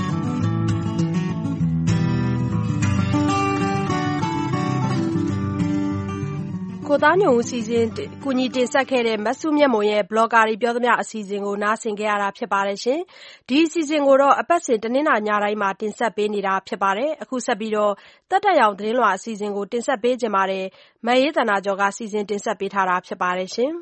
ကိုသားညုံဦးစီစဉ်ကူညီတင်ဆက်ခဲ့တဲ့မဆုမြတ်မွန်ရဲ့ blogger တွေပြောသမျှအစီအစဉ်ကိုနားဆင်ကြရတာဖြစ်ပါတယ်ရှင်ဒီအစီအစဉ်ကိုတော့အပတ်စဉ်တနင်္လာညတိုင်းမှာတင်ဆက်ပေးနေတာဖြစ်ပါတယ်အခုဆက်ပြီးတော့တက်တက်ရောင်သတင်းလွှာအစီအစဉ်ကိုတင်ဆက်ပေးကြပါတယ်မရေးတနာကျော်ကစီစဉ်တင်ဆက်ပေးထားတာဖြစ်ပါတယ်ရှင်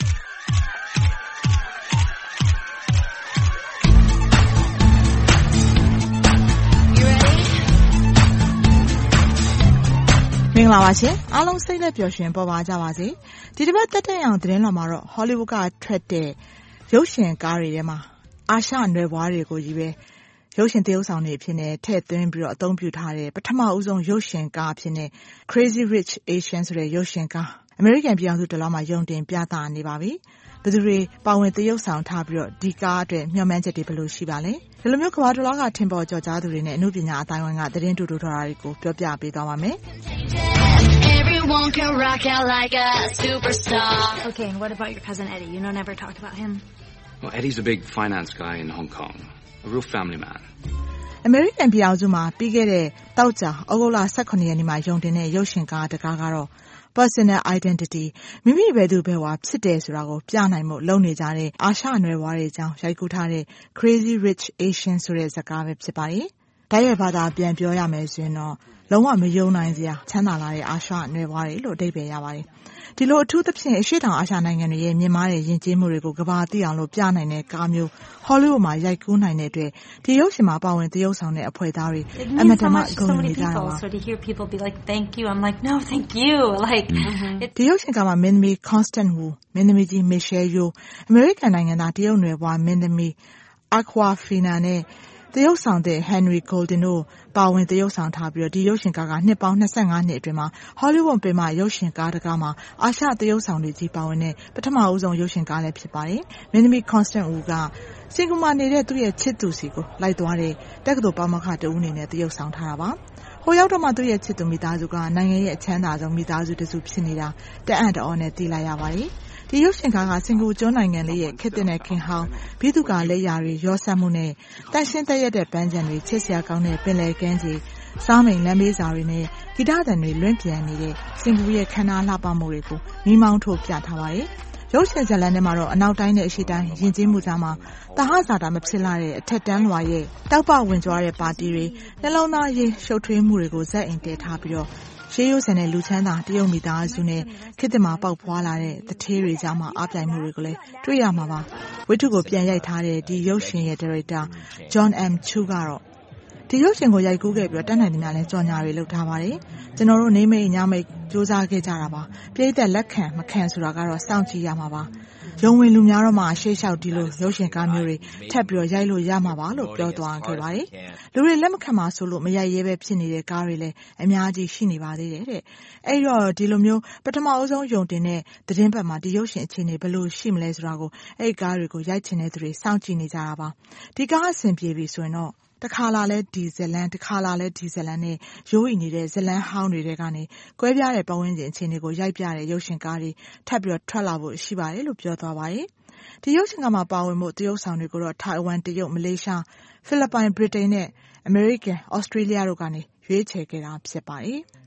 မင်္ဂလာပါရှင်အားလုံးစိတ်လက်ပျော်ရွှင်ပေါ်ပါကြပါစေဒီတစ်ပတ်တက်တက်အောင်သတင်းလွှာမှာတော့ Hollywood ကထွက်တဲ့ရုပ်ရှင်ကားတွေထဲမှာအာရှနွယ်ဘွားတွေကိုကြီးပဲရုပ်ရှင်သရုပ်ဆောင်တွေအဖြစ်နဲ့ထည့်သွင်းပြီးတော့အသုံးပြုထားတဲ့ပထမဦးဆုံးရုပ်ရှင်ကားအဖြစ်နဲ့ Crazy Rich Asians ဆိုတဲ့ရုပ်ရှင်ကားအမေရိကန်ပြည်ထောင်စုတလွှားမှာယုံတင်ပြသနေပါပြီဘယ်သူတွေပါဝင်သရုပ်ဆောင်ထားပြီးတော့ဒီကားအတွက်မျှော်မှန်းချက်တွေဘယ်လိုရှိပါလဲဒီလိုမျိုးကမ္ဘာတလွှားကထင်ပေါ်ကျော်ကြားသူတွေနဲ့အမှုပညာအတိုင်းအဝိုင်းကသတင်းတူတူထားတာတွေကိုပြောပြပေးသွားပါမယ် Everyone can rock out like a superstar. Okay, and what about your cousin Eddie? You never talked about him. Well, Eddie's a big finance guy in Hong Kong. A real family man. အမေရိကန်ပြည်အောင်စုမှာပြီးခဲ့တဲ့တောက်ကြဩဂုတ်လ18ရက်နေ့မှာယုံတင်တဲ့ရုပ်ရှင်ကားတကားကတော့ personal identity မိမိဘယ်သူဘယ်ဝါဖြစ်တယ်ဆိုတာကိုပြနိုင်မှုလုပ်နေကြတဲ့အာရှနွယ်ဘွားတွေအကြောင်းရိုက်ကူးထားတဲ့ Crazy Rich Asians ဆိုတဲ့ဇာတ်ကားပဲဖြစ်ပါတယ်။တိုက်ရိုက်ဘာသာပြန်ပြောရမယ်ဆိုရင်တော့လုံးဝမယုံနိုင်စရာချမ်းသာလာတဲ့အာရှနွယ်ဖွားတွေလို့အဓိပ္ပာယ်ရပါတယ်။ဒီလိုအထူးသဖြင့်အရှေ့တောင်အာရှနိုင်ငံတွေရဲ့မြင့်မားတဲ့ယဉ်ကျေးမှုတွေကိုကမ္ဘာသိအောင်လို့ပြနိုင်တဲ့ကားမျိုးဟောလိဝုဒ်မှာရိုက်ကူးနိုင်တဲ့အတွက်ဒီရုပ်ရှင်မှာပါဝင်သရုပ်ဆောင်တဲ့အဖွဲ့သားတွေအမတန်မှဂုဏ်ယူနေကြတာပါ။ဒီရုပ်ရှင်ကမှမင်းသမီး Constance Wu မင်းသမီးကြီး Michelle Yeoh အမေရိကန်နိုင်ငံသားတရုတ်နွယ်ဖွားမင်းသမီး Awkwafina နဲ့သရုပ်ဆောင်တဲ့ Henry Golding တို့ပါဝင်သရုပ်ဆောင်ထားပြီးဒီရုပ်ရှင်ကားကနှစ်ပေါင်း25နှစ်အတွင်းမှာဟောလိဝုဒ်ပင်မရုပ်ရှင်ကားတကားမှာအာရှသရုပ်ဆောင်တွေကြီးပါဝင်တဲ့ပထမဦးဆုံးရုပ်ရှင်ကားလည်းဖြစ်ပါတယ်။မင်းသမီး Constance Wu ကစင်ကာပူမှာနေတဲ့သူ့ရဲ့ချစ်သူစီကိုလိုက်သွားတဲ့တက္ကသိုလ်ပါမောက္ခတဦးအနေနဲ့သရုပ်ဆောင်ထားတာပါ။ဟိုရောက်တော့မှသူ့ရဲ့ချစ်သူမိသားစုကနိုင်ငံရဲ့အချမ်းသာဆုံးမိသားစုတစုဖြစ်နေတာတအံ့တအောနဲ့သိလိုက်ရပါတယ်။ဒီရုပ်ရှင်ကားကစင်ကာပူကျွန်းနိုင်ငံလေးရဲ့ခေတ်သစ်နဲ့ခင်ဟောင်းဘိသုကာလက်ရာတွေရောစက်မှုနဲ့တန့်ရှင်းသက်ရက်တဲ့ပန်းခြံတွေချစ်စရာကောင်းတဲ့ပင်လယ်ကမ်းခြေစားမိန်လမ်းဘေးစာတွေနဲ့ဂီတသံတွေလွင့်ပြန်နေတဲ့စင်ကာပူရဲ့ခန္ဓာလှပမှုတွေကိုမိမောင်းထိုးပြထားပါတယ်။ရုပ်ရှင်ဇာတ်လမ်းထဲမှာတော့အနောက်တိုင်းနဲ့အရှေ့တိုင်းယဉ်ကျေးမှုကြားမှာတဟဇာတာမဖြစ်လာတဲ့အထက်တန်းလွှာရဲ့တောက်ပဝင်ကြွားတဲ့ပါတီတွေနှလုံးသားရေးရှုပ်ထွေးမှုတွေကိုဇက်အိမ်တည်ထားပြီးရှေးရိုးစံတဲ့လူချမ်းသာတရုတ်မိသားစုနဲ့ခေတ်သစ်မှာပေါက်ဖွာလာတဲ့တထေးတွေကြားမှာအားပြိုင်မှုတွေကိုလည်းတွေ့ရမှာပါ။ဝိတုကိုပြန်ရိုက်ထားတဲ့ဒီရုပ်ရှင်ရဲ့ဒါရိုက်တာ John M. Chu ကတော့ဒီရုပ်ရှင်ကိုရိုက်ကူးခဲ့ပြီးတက်နိုင်သမျှလည်းကြော်ညာတွေလုပ်ထားပါတယ်။ကျွန်တော်တို့နေမိတ်ညမိတ်စူးစမ်းခဲ့ကြတာပါ။ပြည်သက်လက်ခံမခံဆိုတာကတော့စောင့်ကြည့်ရမှာပါ။ရုံဝင်လူများတော့မှရှေ့လျှောက်ဒီလိုရုပ်ရှင်ကားမျိုးတွေထပ်ပြီးရိုက်လို့ရမှာပါလို့ပြောသွားခဲ့ပါတယ်။လူတွေလက်မခံပါဆိုလို့မရိုက်ရဲပဲဖြစ်နေတဲ့ကားတွေလည်းအများကြီးရှိနေပါသေးတယ်တဲ့။အဲ့တော့ဒီလိုမျိုးပထမအဆုံးယုံတင်တဲ့သတင်းပတ်မှာဒီရုပ်ရှင်အခြေအနေဘယ်လိုရှိမလဲဆိုတာကိုအဲ့ကားတွေကိုရိုက်ချင်တဲ့သူတွေစောင့်ကြည့်နေကြတာပါ။ဒီကားအဆင်ပြေပြီဆိုရင်တော့တခါလာလဲဒီဇလန်တခါလာလဲဒီဇလန်နဲ့ရိုးရီနေတဲ့ဇလန်ဟောင်းတွေထဲကနေကွဲပြားတဲ့ပတ်ဝန်းကျင်အခြေအနေကိုရိုက်ပြတဲ့ရုပ်ရှင်ကားတွေထပ်ပြီးထွက်လာဖို့ရှိပါတယ်လို့ပြောသွားပါတယ်။ဒီရုပ်ရှင်ကမှာပါဝင်မှုတရုတ်ဆောင်တွေကိုတော့ထိုင်ဝမ်တရုတ်မလေးရှားဖိလစ်ပိုင်ဗြိတိန်နဲ့အမေရိကန်ဩစတြေးလျတို့ကနေရွေးချယ်ခဲ့တာဖြစ်ပါတယ်။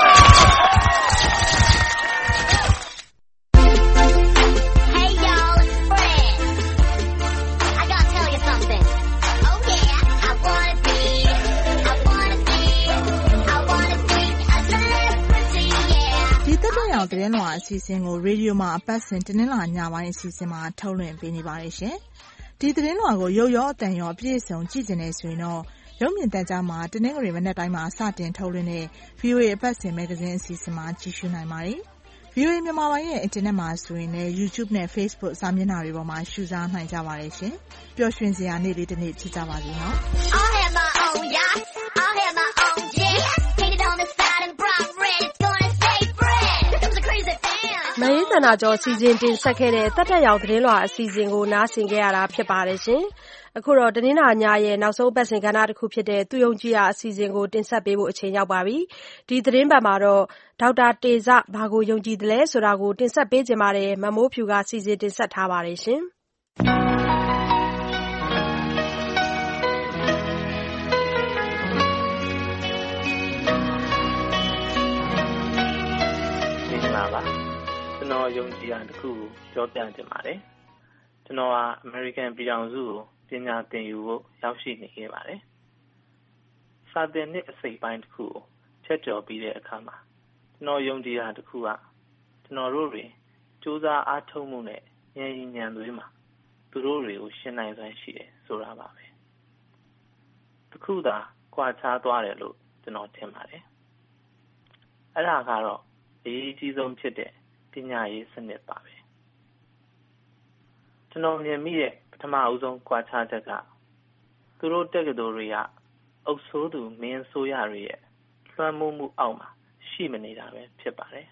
သတင်းလွှာအစီအစဉ်ကိုရေဒီယိုမှာအပတ်စဉ်တနင်္လာညပိုင်းအစီအစဉ်မှာထုတ်လွှင့်ပေးနေပါတယ်ရှင်။ဒီသတင်းလွှာကိုရုပ်ရောအသံရောအပြည့်အစုံကြည့်နေဆိုရင်တော့ရုပ်မြင်သံကြားမှာတနင်္ဂနွေမနက်တိုင်းမှာစတင်ထုတ်လွှင့်တဲ့ VOA အပတ်စဉ်မဂ္ဂဇင်းအစီအစဉ်မှာကြည့်ရှုနိုင်ပါတယ်။ VOA မြန်မာပိုင်းရဲ့အင်တာနက်မှာဆိုရင်လည်း YouTube နဲ့ Facebook စာမျက်နှာတွေပေါ်မှာရှုစားနိုင်ကြပါတယ်ရှင်။ပျော်ရွှင်စရာနေ့လေးတစ်နေ့ဖြစ်ကြပါစေနော်။ I'll have my own yacht. I'll have my own jet. Painted on the side and bright red. It's gonna stay fresh. Here comes the crazy dance. မင်းသနာကျော်စီစဉ်တင်ဆက်ခဲ့တဲ့တက်တက်ရောင်သတင်းလွှာအစီအစဉ်ကိုနားဆင်ခဲ့ရတာဖြစ်ပါတယ်ရှင်။အခုတော့တနင်္လာညရဲ့နောက်ဆုံးပတ်စဉ်ကဏ္ဍတစ်ခုဖြစ်တဲ့သူယုံကြည်ရာအစီအစဉ်ကိုတင်ဆက်ပေးဖို့အချိန်ရောက်ပါပြီ။ဒီသတင်းပတ်မှာတော့ဒေါက်တာတေဇဘာကိုယုံကြည်တယ်လဲဆိုတာကိုတင်ဆက်ပေးကြပါတယ်။မမိုးဖြူကစီစဉ်တင်ဆက်ထားပါတယ်ရှင်။ကျွန်တော်ယုံကြည်ရာတစ်ခုကိုပြောပြချင်ပါတယ်။ကျွန်တော်ဟာအမေရိကန်ပြည်ထောင်စုကိုပညာသင်ယူဖို့ရောက်ရှိနေခဲ့ပါတယ်။စာသင်နှစ်အစိပ်ပိုင်းတစ်ခုကိုချက်ကျော်ပြီးတဲ့အခါမှာကျွန်တော်ယုံကြည်ရာတစ်ခုကကျွန်တော်တို့တွေစူးစမ်းအားထုတ်မှုနဲ့ဉာဏ်ရည်ဉာဏ်သွေးမှာသူတို့တွေကိုရှင်းနိုင်စွမ်းရှိတယ်ဆိုတာပါပဲ။တစ်ခုသာကွာခြားသွားတယ်လို့ကျွန်တော်ထင်ပါတယ်။အဲ့ဒါကတော့အရေးကြီးဆုံးဖြစ်တဲ့ပညာရေးစနစ်ပါပဲကျွန်တော်မြင်မိတဲ့ပထမအဆုံးကွာခြားချက်ကသူတို့တက္ကသိုလ်တွေကအုပ်ဆိုးသူမင်းဆိုးရတွေရဲ့လွှမ်းမိုးမှုအောက်မှာရှိမနေတာပဲဖြစ်ပါတယ်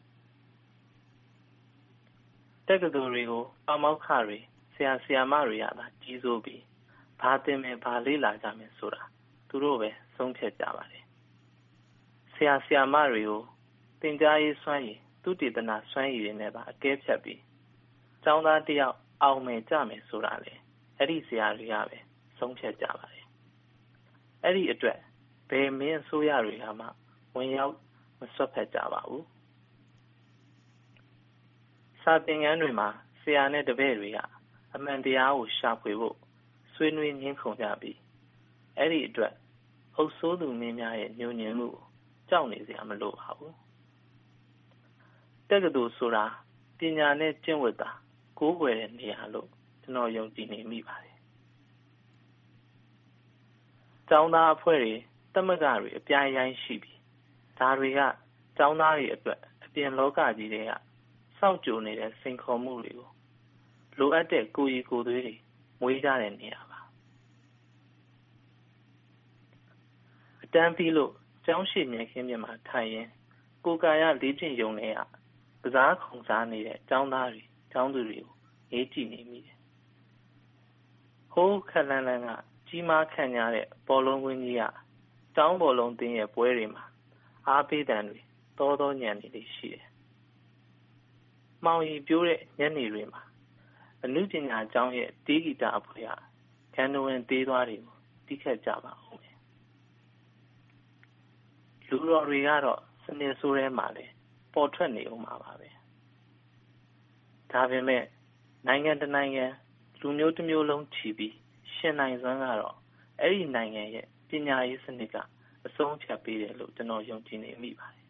တက္ကသိုလ်တွေကိုပါမောက္ခတွေဆရာဆရာမတွေရတာကြီးစိုးပြီးဘာသင်မယ်ဘာလေ့လာကြမယ်ဆိုတာသူတို့ပဲဆုံးဖြတ်ကြပါတယ်ဆရာဆရာမတွေကိုသင်ကြားရေးစွမ်းရည်သူတည်တနာစွမ်းရည်တွေနဲ့ပါအကဲဖြတ်ပြီးကျောင်းသားတယောက်အောင်မယ်ကြမယ်ဆိုတာလေအဲ့ဒီဆရာတွေကပဲဆုံးဖြတ်ကြပါတယ်အဲ့ဒီအတွက်ဘယ်မင်းအစိုးရတွေကမှဝင်ရောက်မဆွတ်ဖက်ကြပါဘူးစာသင်ခန်းတွေမှာဆရာနဲ့တပည့်တွေကအမှန်တရားကိုရှာဖွေဖို့ဆွေးနွေးငင်းခုန်ကြပြီးအဲ့ဒီအတွက်အုပ်စိုးသူမင်းများရဲ့ညှို့ညင်မှုကိုကြောက်နေစရာမလိုပါဘူးတက္ကသိုလ်ဆိုတာပညာနဲ့ကျင့်ဝတ်တာကိုးကွယ်တဲ့နေရာလို့ကျွန်တော်ယုံကြည်နေမိပါတယ်ကျောင်းသားအဖွဲ့တွေသမဂ္ဂတွေအပြိုင်ရိုင်းရှိပြီးဒါတွေကကျောင်းသားတွေအတွက်အပြင်လောကကြီးတွေကစောင့်ကြိုနေတဲ့စိန်ခေါ်မှုတွေကိုလိုအပ်တဲ့ကိုယ်ရည်ကိုယ်သွေးတွေမွေးကြတဲ့နေရာပါအတန်းပြီးလို့ကျောင်းရှိမြဲခင်းမြမှာထိုင်ရင်ကိုယ်ကာယလေ့ကျင့်ရုံနဲ့ကစားခုံစားနေတဲ့ကျောင်းသားတွေကျောင်းသူတွေကိုရေးကြည့်နေမိတယ်ဟိုးခက်လန်းလန်းကကြီးမားခန့်ညားတဲ့ဘောလုံးဝင်းကြီးကကျောင်းဘောလုံးတင်းရဲ့ပွဲတွေမှာအားပေးတံတွေတောညံနေလေးရှိတယ်။မှောင်ရီပြိုးတဲ့ညနေတွေမှာအနုပညာကျောင်းရဲ့တေးဂီတအဖွဲ့ကခန္ဓဝင်သေးသွားတွေကိုတီးခတ်ကြပါဦးမယ်။လူတော်တွေကတော့စနစ်ဆိုးထဲမှာလည်းပေါ်ထွက်နေအောင်ပါပဲ။ဒါပေမဲ့နိုင်ငံတနိုင်ငံလူမျိုးတစ်မျိုးလုံးချီပြီးရှင်နိုင်စွမ်းကတော့အဲ့ဒီနိုင်ငံရဲ့ပညာရေးစနစ်ကအဆုံးဖြတ်ပေးတယ်လို့ကျွန်တော်ယုံကြည်နေမိပါတယ်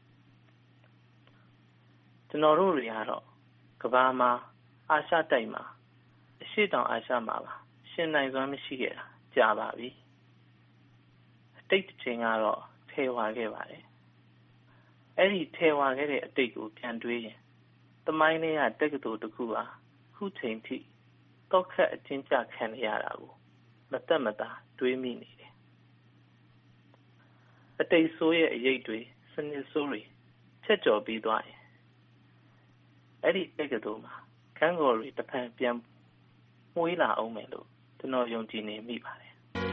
ကျွန်တော်တို့တွေကတော့ကမ္ဘာမှာအာရှတိုက်မှာအရှေ့တောင်အာရှမှာပါရှင်နိုင်စွမ်းမရှိခဲ့တာကြာပါပြီအတိတ်တစ်ချိန်ကတော့ထဲဝါခဲ့ပါတယ်အဲ့ဒီထဲဝါခဲ့တဲ့အတိတ်ကိုပြန်တွေးရင်သမိုင်းထဲကတက္ကသိုလ်တစ်ခုဟာခုချိန်ထိတောက်ခတ်အချင်းချခံရတာကိုမသက်မသာတွေးမိနေတယ်အတိတ်ဆိုးရဲ့အရေးတွေစနစ်ဆိုးတွေချက်ကျော်ပြီးသွားရင်အဲ့ဒီတက္ကသိုလ်မှာခန်းကော်တွေတစ်ဖန်ပြန်မွေးလာအောင်မယ်လို့ကျွန်တော်ယုံကြည်နေမိပါတယ်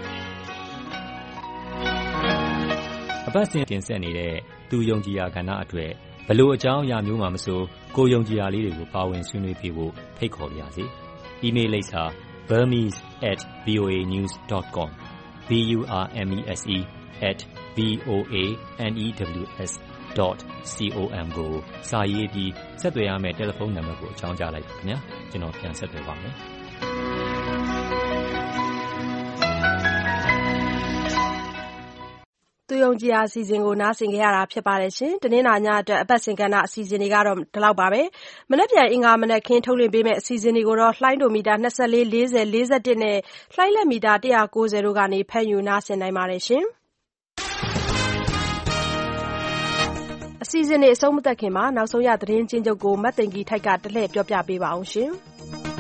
အပတ်စဉ်တင်ဆက်နေတဲ့သူယုံကြည်ရာကဏ္ဍအတွက်ဘလို့အကြောင်းအရာမျိုးမှမဆိုကိုယုံကြည်ရာလေးတွေကိုပါဝင်ဆွေးနွေးပေးဖို့ဖိတ်ခေါ်ပါရစေ။ email လိပ်စာ burmese@voanews.com burmese@voanews.com ကိုစာရေးပြီးဆက်သွယ်ရမယ့်တယ်လီဖုန်းနံပါတ်ကိုအကြောင်းကြားလိုက်ပါခင်ဗျာကျွန်တော်ပြန်ဆက်သွယ်ပါမယ်သူယုံကြည်ရာအစီအစဉ်ကိုနားဆင်ကြရတာဖြစ်ပါတယ်ရှင်။တနင်္လာညအတွက်အပတ်စဉ်ကဏ္ဍအစီအစဉ်တွေကတော့ဒီလောက်ပါပဲ။မနက်ဖြန်အင်္ဂါမနက်ခင်းထုတ်လွှင့်ပေးမယ့်အစီအစဉ်တွေကိုတော့လှိုင်းဒိုမီတာ24 40 41နဲ့လှိုင်းလက်မီတာ190တို့ကနေဖမ်းယူနားဆင်နိုင်ပါတယ်ရှင်။အစီအစဉ်တွေအဆုံးမသတ်ခင်မှာနောက်ဆုံးရသတင်းချင်းချုပ်ကိုမတ်သိင်္ဂီထိုက်ကတလှည့်ပြောပြပေးပါအောင်ရှင်။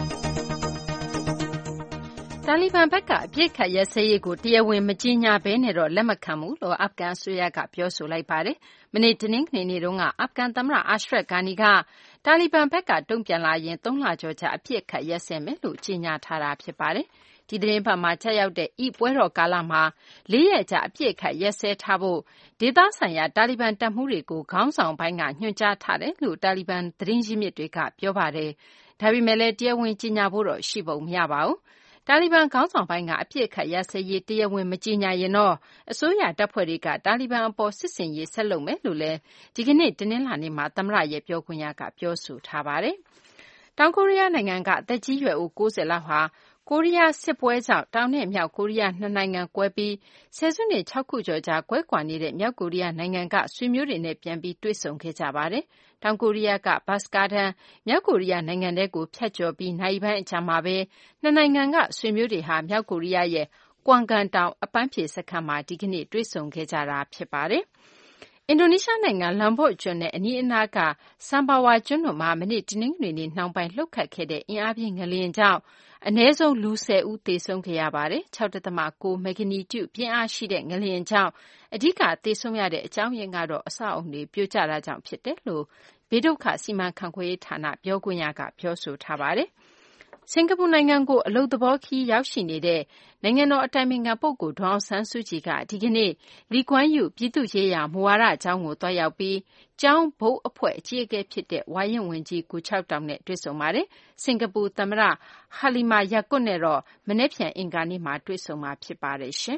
တာလီဘန်ဘက်ကအပြစ်ခတ်ရဲစဲရေးကိုတရားဝင်မကြေညာဘဲနဲ့တော့လက်မခံဘူးလို့အာဖဂန်အစိုးရကပြောဆိုလိုက်ပါတယ်။မနေ့တနင်္ဂနွေနေ့တုန်းကအာဖဂန်သမ္မတအာရှရတ်ဂါနီကတာလီဘန်ဘက်ကတုံ့ပြန်လာရင်3 လကျော်ကြာအပြစ်ခတ်ရဲစဲမယ်လို့ကြေညာထားတာဖြစ်ပါတယ်။ဒီသတင်းပတ်မှာချက်ရောက်တဲ့ဤပွဲတော်ကာလမှာ4 ရက်ကြာအပြစ်ခတ်ရဲစဲထားဖို့ဒေသဆိုင်ရာတာလီဘန်တပ်မှုတွေကိုခေါင်းဆောင်ပိုင်းကညွှန်ကြားထားတယ်လို့တာလီဘန်သတင်းရင်းမြစ်တွေကပြောပါတယ်။ဒါပေမဲ့လည်းတရားဝင်ကြေညာဖို့တော့ရှိပုံမရပါဘူး။တာလီဘန်ခေါင်းဆောင်ပိုင်းကအပြစ်ခတ်ရဲစဲရေးတရားဝင်မကြေညာရင်တော့အစိုးရတပ်ဖွဲ့တွေကတာလီဘန်အပေါ်စစ်ဆင်ရေးဆက်လုပ်မယ်လို့လည်းဒီကနေ့တနင်္လာနေ့မှာသမ္မတရဲ့ပြောခွင့်ရကပြောဆိုထားပါတယ်။တောင်ကိုရီးယားနိုင်ငံကအသက်ကြီးရွယ်အို90လောက်ဟာကိုရီးယားစစ်ပွဲကြောင့်တောင်နဲ့မြောက်ကိုရီးယားနှစ်နိုင်ငံကွဲပြီးဆယ်စုနှစ်6 ခုကျော်ကြာကွဲကွာနေတဲ့မြောက်ကိုရီးယားနိုင်ငံကဆွေမျိုးတွေနဲ့ပြန်ပြီးတွေ့ဆုံခဲ့ကြပါတယ်။တောင်ကိုရီးယားကဘတ်စကားတန်းမြောက်ကိုရီးယားနိုင်ငံထဲကိုဖြတ်ကျော်ပြီးနိုင်ပိုင်းအကြာမှာပဲနှစ်နိုင်ငံကဆွေမျိုးတွေဟာမြောက်ကိုရီးယားရဲ့ကွမ်ဂန်တောင်အပန်းဖြေစခန်းမှာဒီကနေ့တွေ့ဆုံခဲ့ကြတာဖြစ်ပါတယ်။အင်ဒိုနီးရှားနိုင်ငံလမ်ဘော့ကျွန်းနဲ့အနီးအနားကဆမ်ဘာဝါကျွန်းတို့မှာမနေ့တနင်္ဂနွေနေ့နှောင်းပိုင်းလှုပ်ခတ်ခဲ့တဲ့အင်အားပြင်းငလျင်ကြောင့်အနည်းဆုံးလူ10ဦးသေဆုံးခဲ့ရပါတယ်။ 6.9 မဂ္ဂနီကျုပြင်းအားရှိတဲ့ငလျင်ကြောင့်အဓိကသေဆုံးရတဲ့အကြောင်းရင်းကတော့အဆောက်အုံတွေပြိုကျတာကြောင့်ဖြစ်တယ်လို့ဘေးဒုက္ခစီမံခန့်ခွဲရေးဌာနပြောခွင့်ရကပြောဆိုထားပါတယ်။စင်ကာပူနိုင်ငံကိုအလုပ်သဘောခရီးရောက်ရှိနေတဲ့နိုင်ငံတော်အတိုင်ပင်ခံပုဂ္ဂိုလ်ဒေါ်အောင်ဆန်းစုကြည်ကဒီကနေ့လီကွမ်းယူပြည်သူ့ရေးရာမူဝါဒကျောင်းကိုသွားရောက်ပြီးကျောင်းဘုတ်အဖွဲ့အကြီးအကဲဖြစ်တဲ့ဝါရင့်ဝန်ကြီးကိုချောက်တောင်နဲ့တွေ့ဆုံပါတယ်။စင်ကာပူသမ္မတဟာလီမာယာကွတ်နဲ့တော့မနေ့ဖြန်အင်္ဂါနေ့မှာတွေ့ဆုံမှာဖြစ်ပါတယ်ရှင်။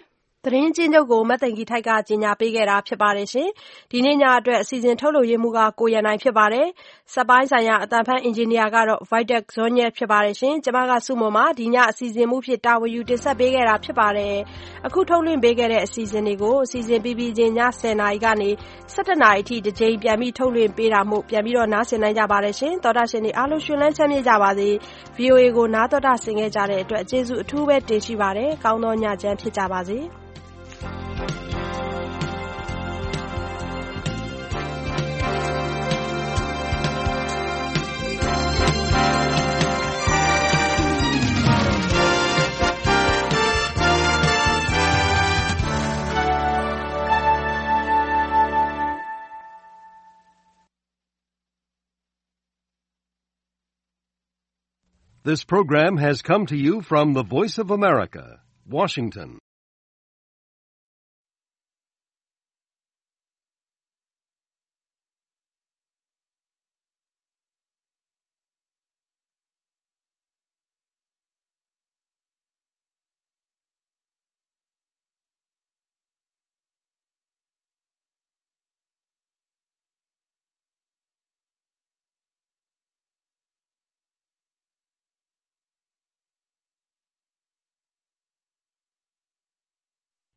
သတင်းကျဉ်းချုပ်ကိုမသိင်္ဂီထိုက်ကကြေညာပေးခဲ့တာဖြစ်ပါတယ်ရှင်။ဒီနေ့ညအတွက်အစီအစဉ်ထုတ်လုပ်ရေးမှူးကကိုရန်နိုင်ဖြစ်ပါတယ်။စက်ပိုင်းဆိုင်ရာအသံဖန်အင်ဂျင်နီယာကတော့ Vitek Zonyel ဖြစ်ပါတယ်ရှင်။ကျွန်မကစုမုံမှာဒီညအစီအစဉ်မှုဖြစ်တာဝန်ယူတင်ဆက်ပေးခဲ့တာဖြစ်ပါတယ်။အခုထုတ်လွှင့်ပေးခဲ့တဲ့အစီအစဉ်တွေကိုအစီအစဉ်ပြီးပြီးချင်းည10:00နာရီကနေ17:00နာရီအထိတစ်ကြိမ်ပြန်ပြီးထုတ်လွှင့်ပေးတာမို့ပြန်ပြီးတော့နားဆင်နိုင်ကြပါတယ်ရှင်။သောတာရှင်တွေအားလုံးရှင်လန်းချမ်းမြေ့ကြပါစေ။ VOA ကိုနားတော်တာဆင်ခဲ့ကြတဲ့အတွက်ကျေးဇူးအထူးပဲတင်ရှိပါတယ်။ကောင်းသောညချမ်းဖြစ်ကြပါစေ။ This program has come to you from the Voice of America, Washington.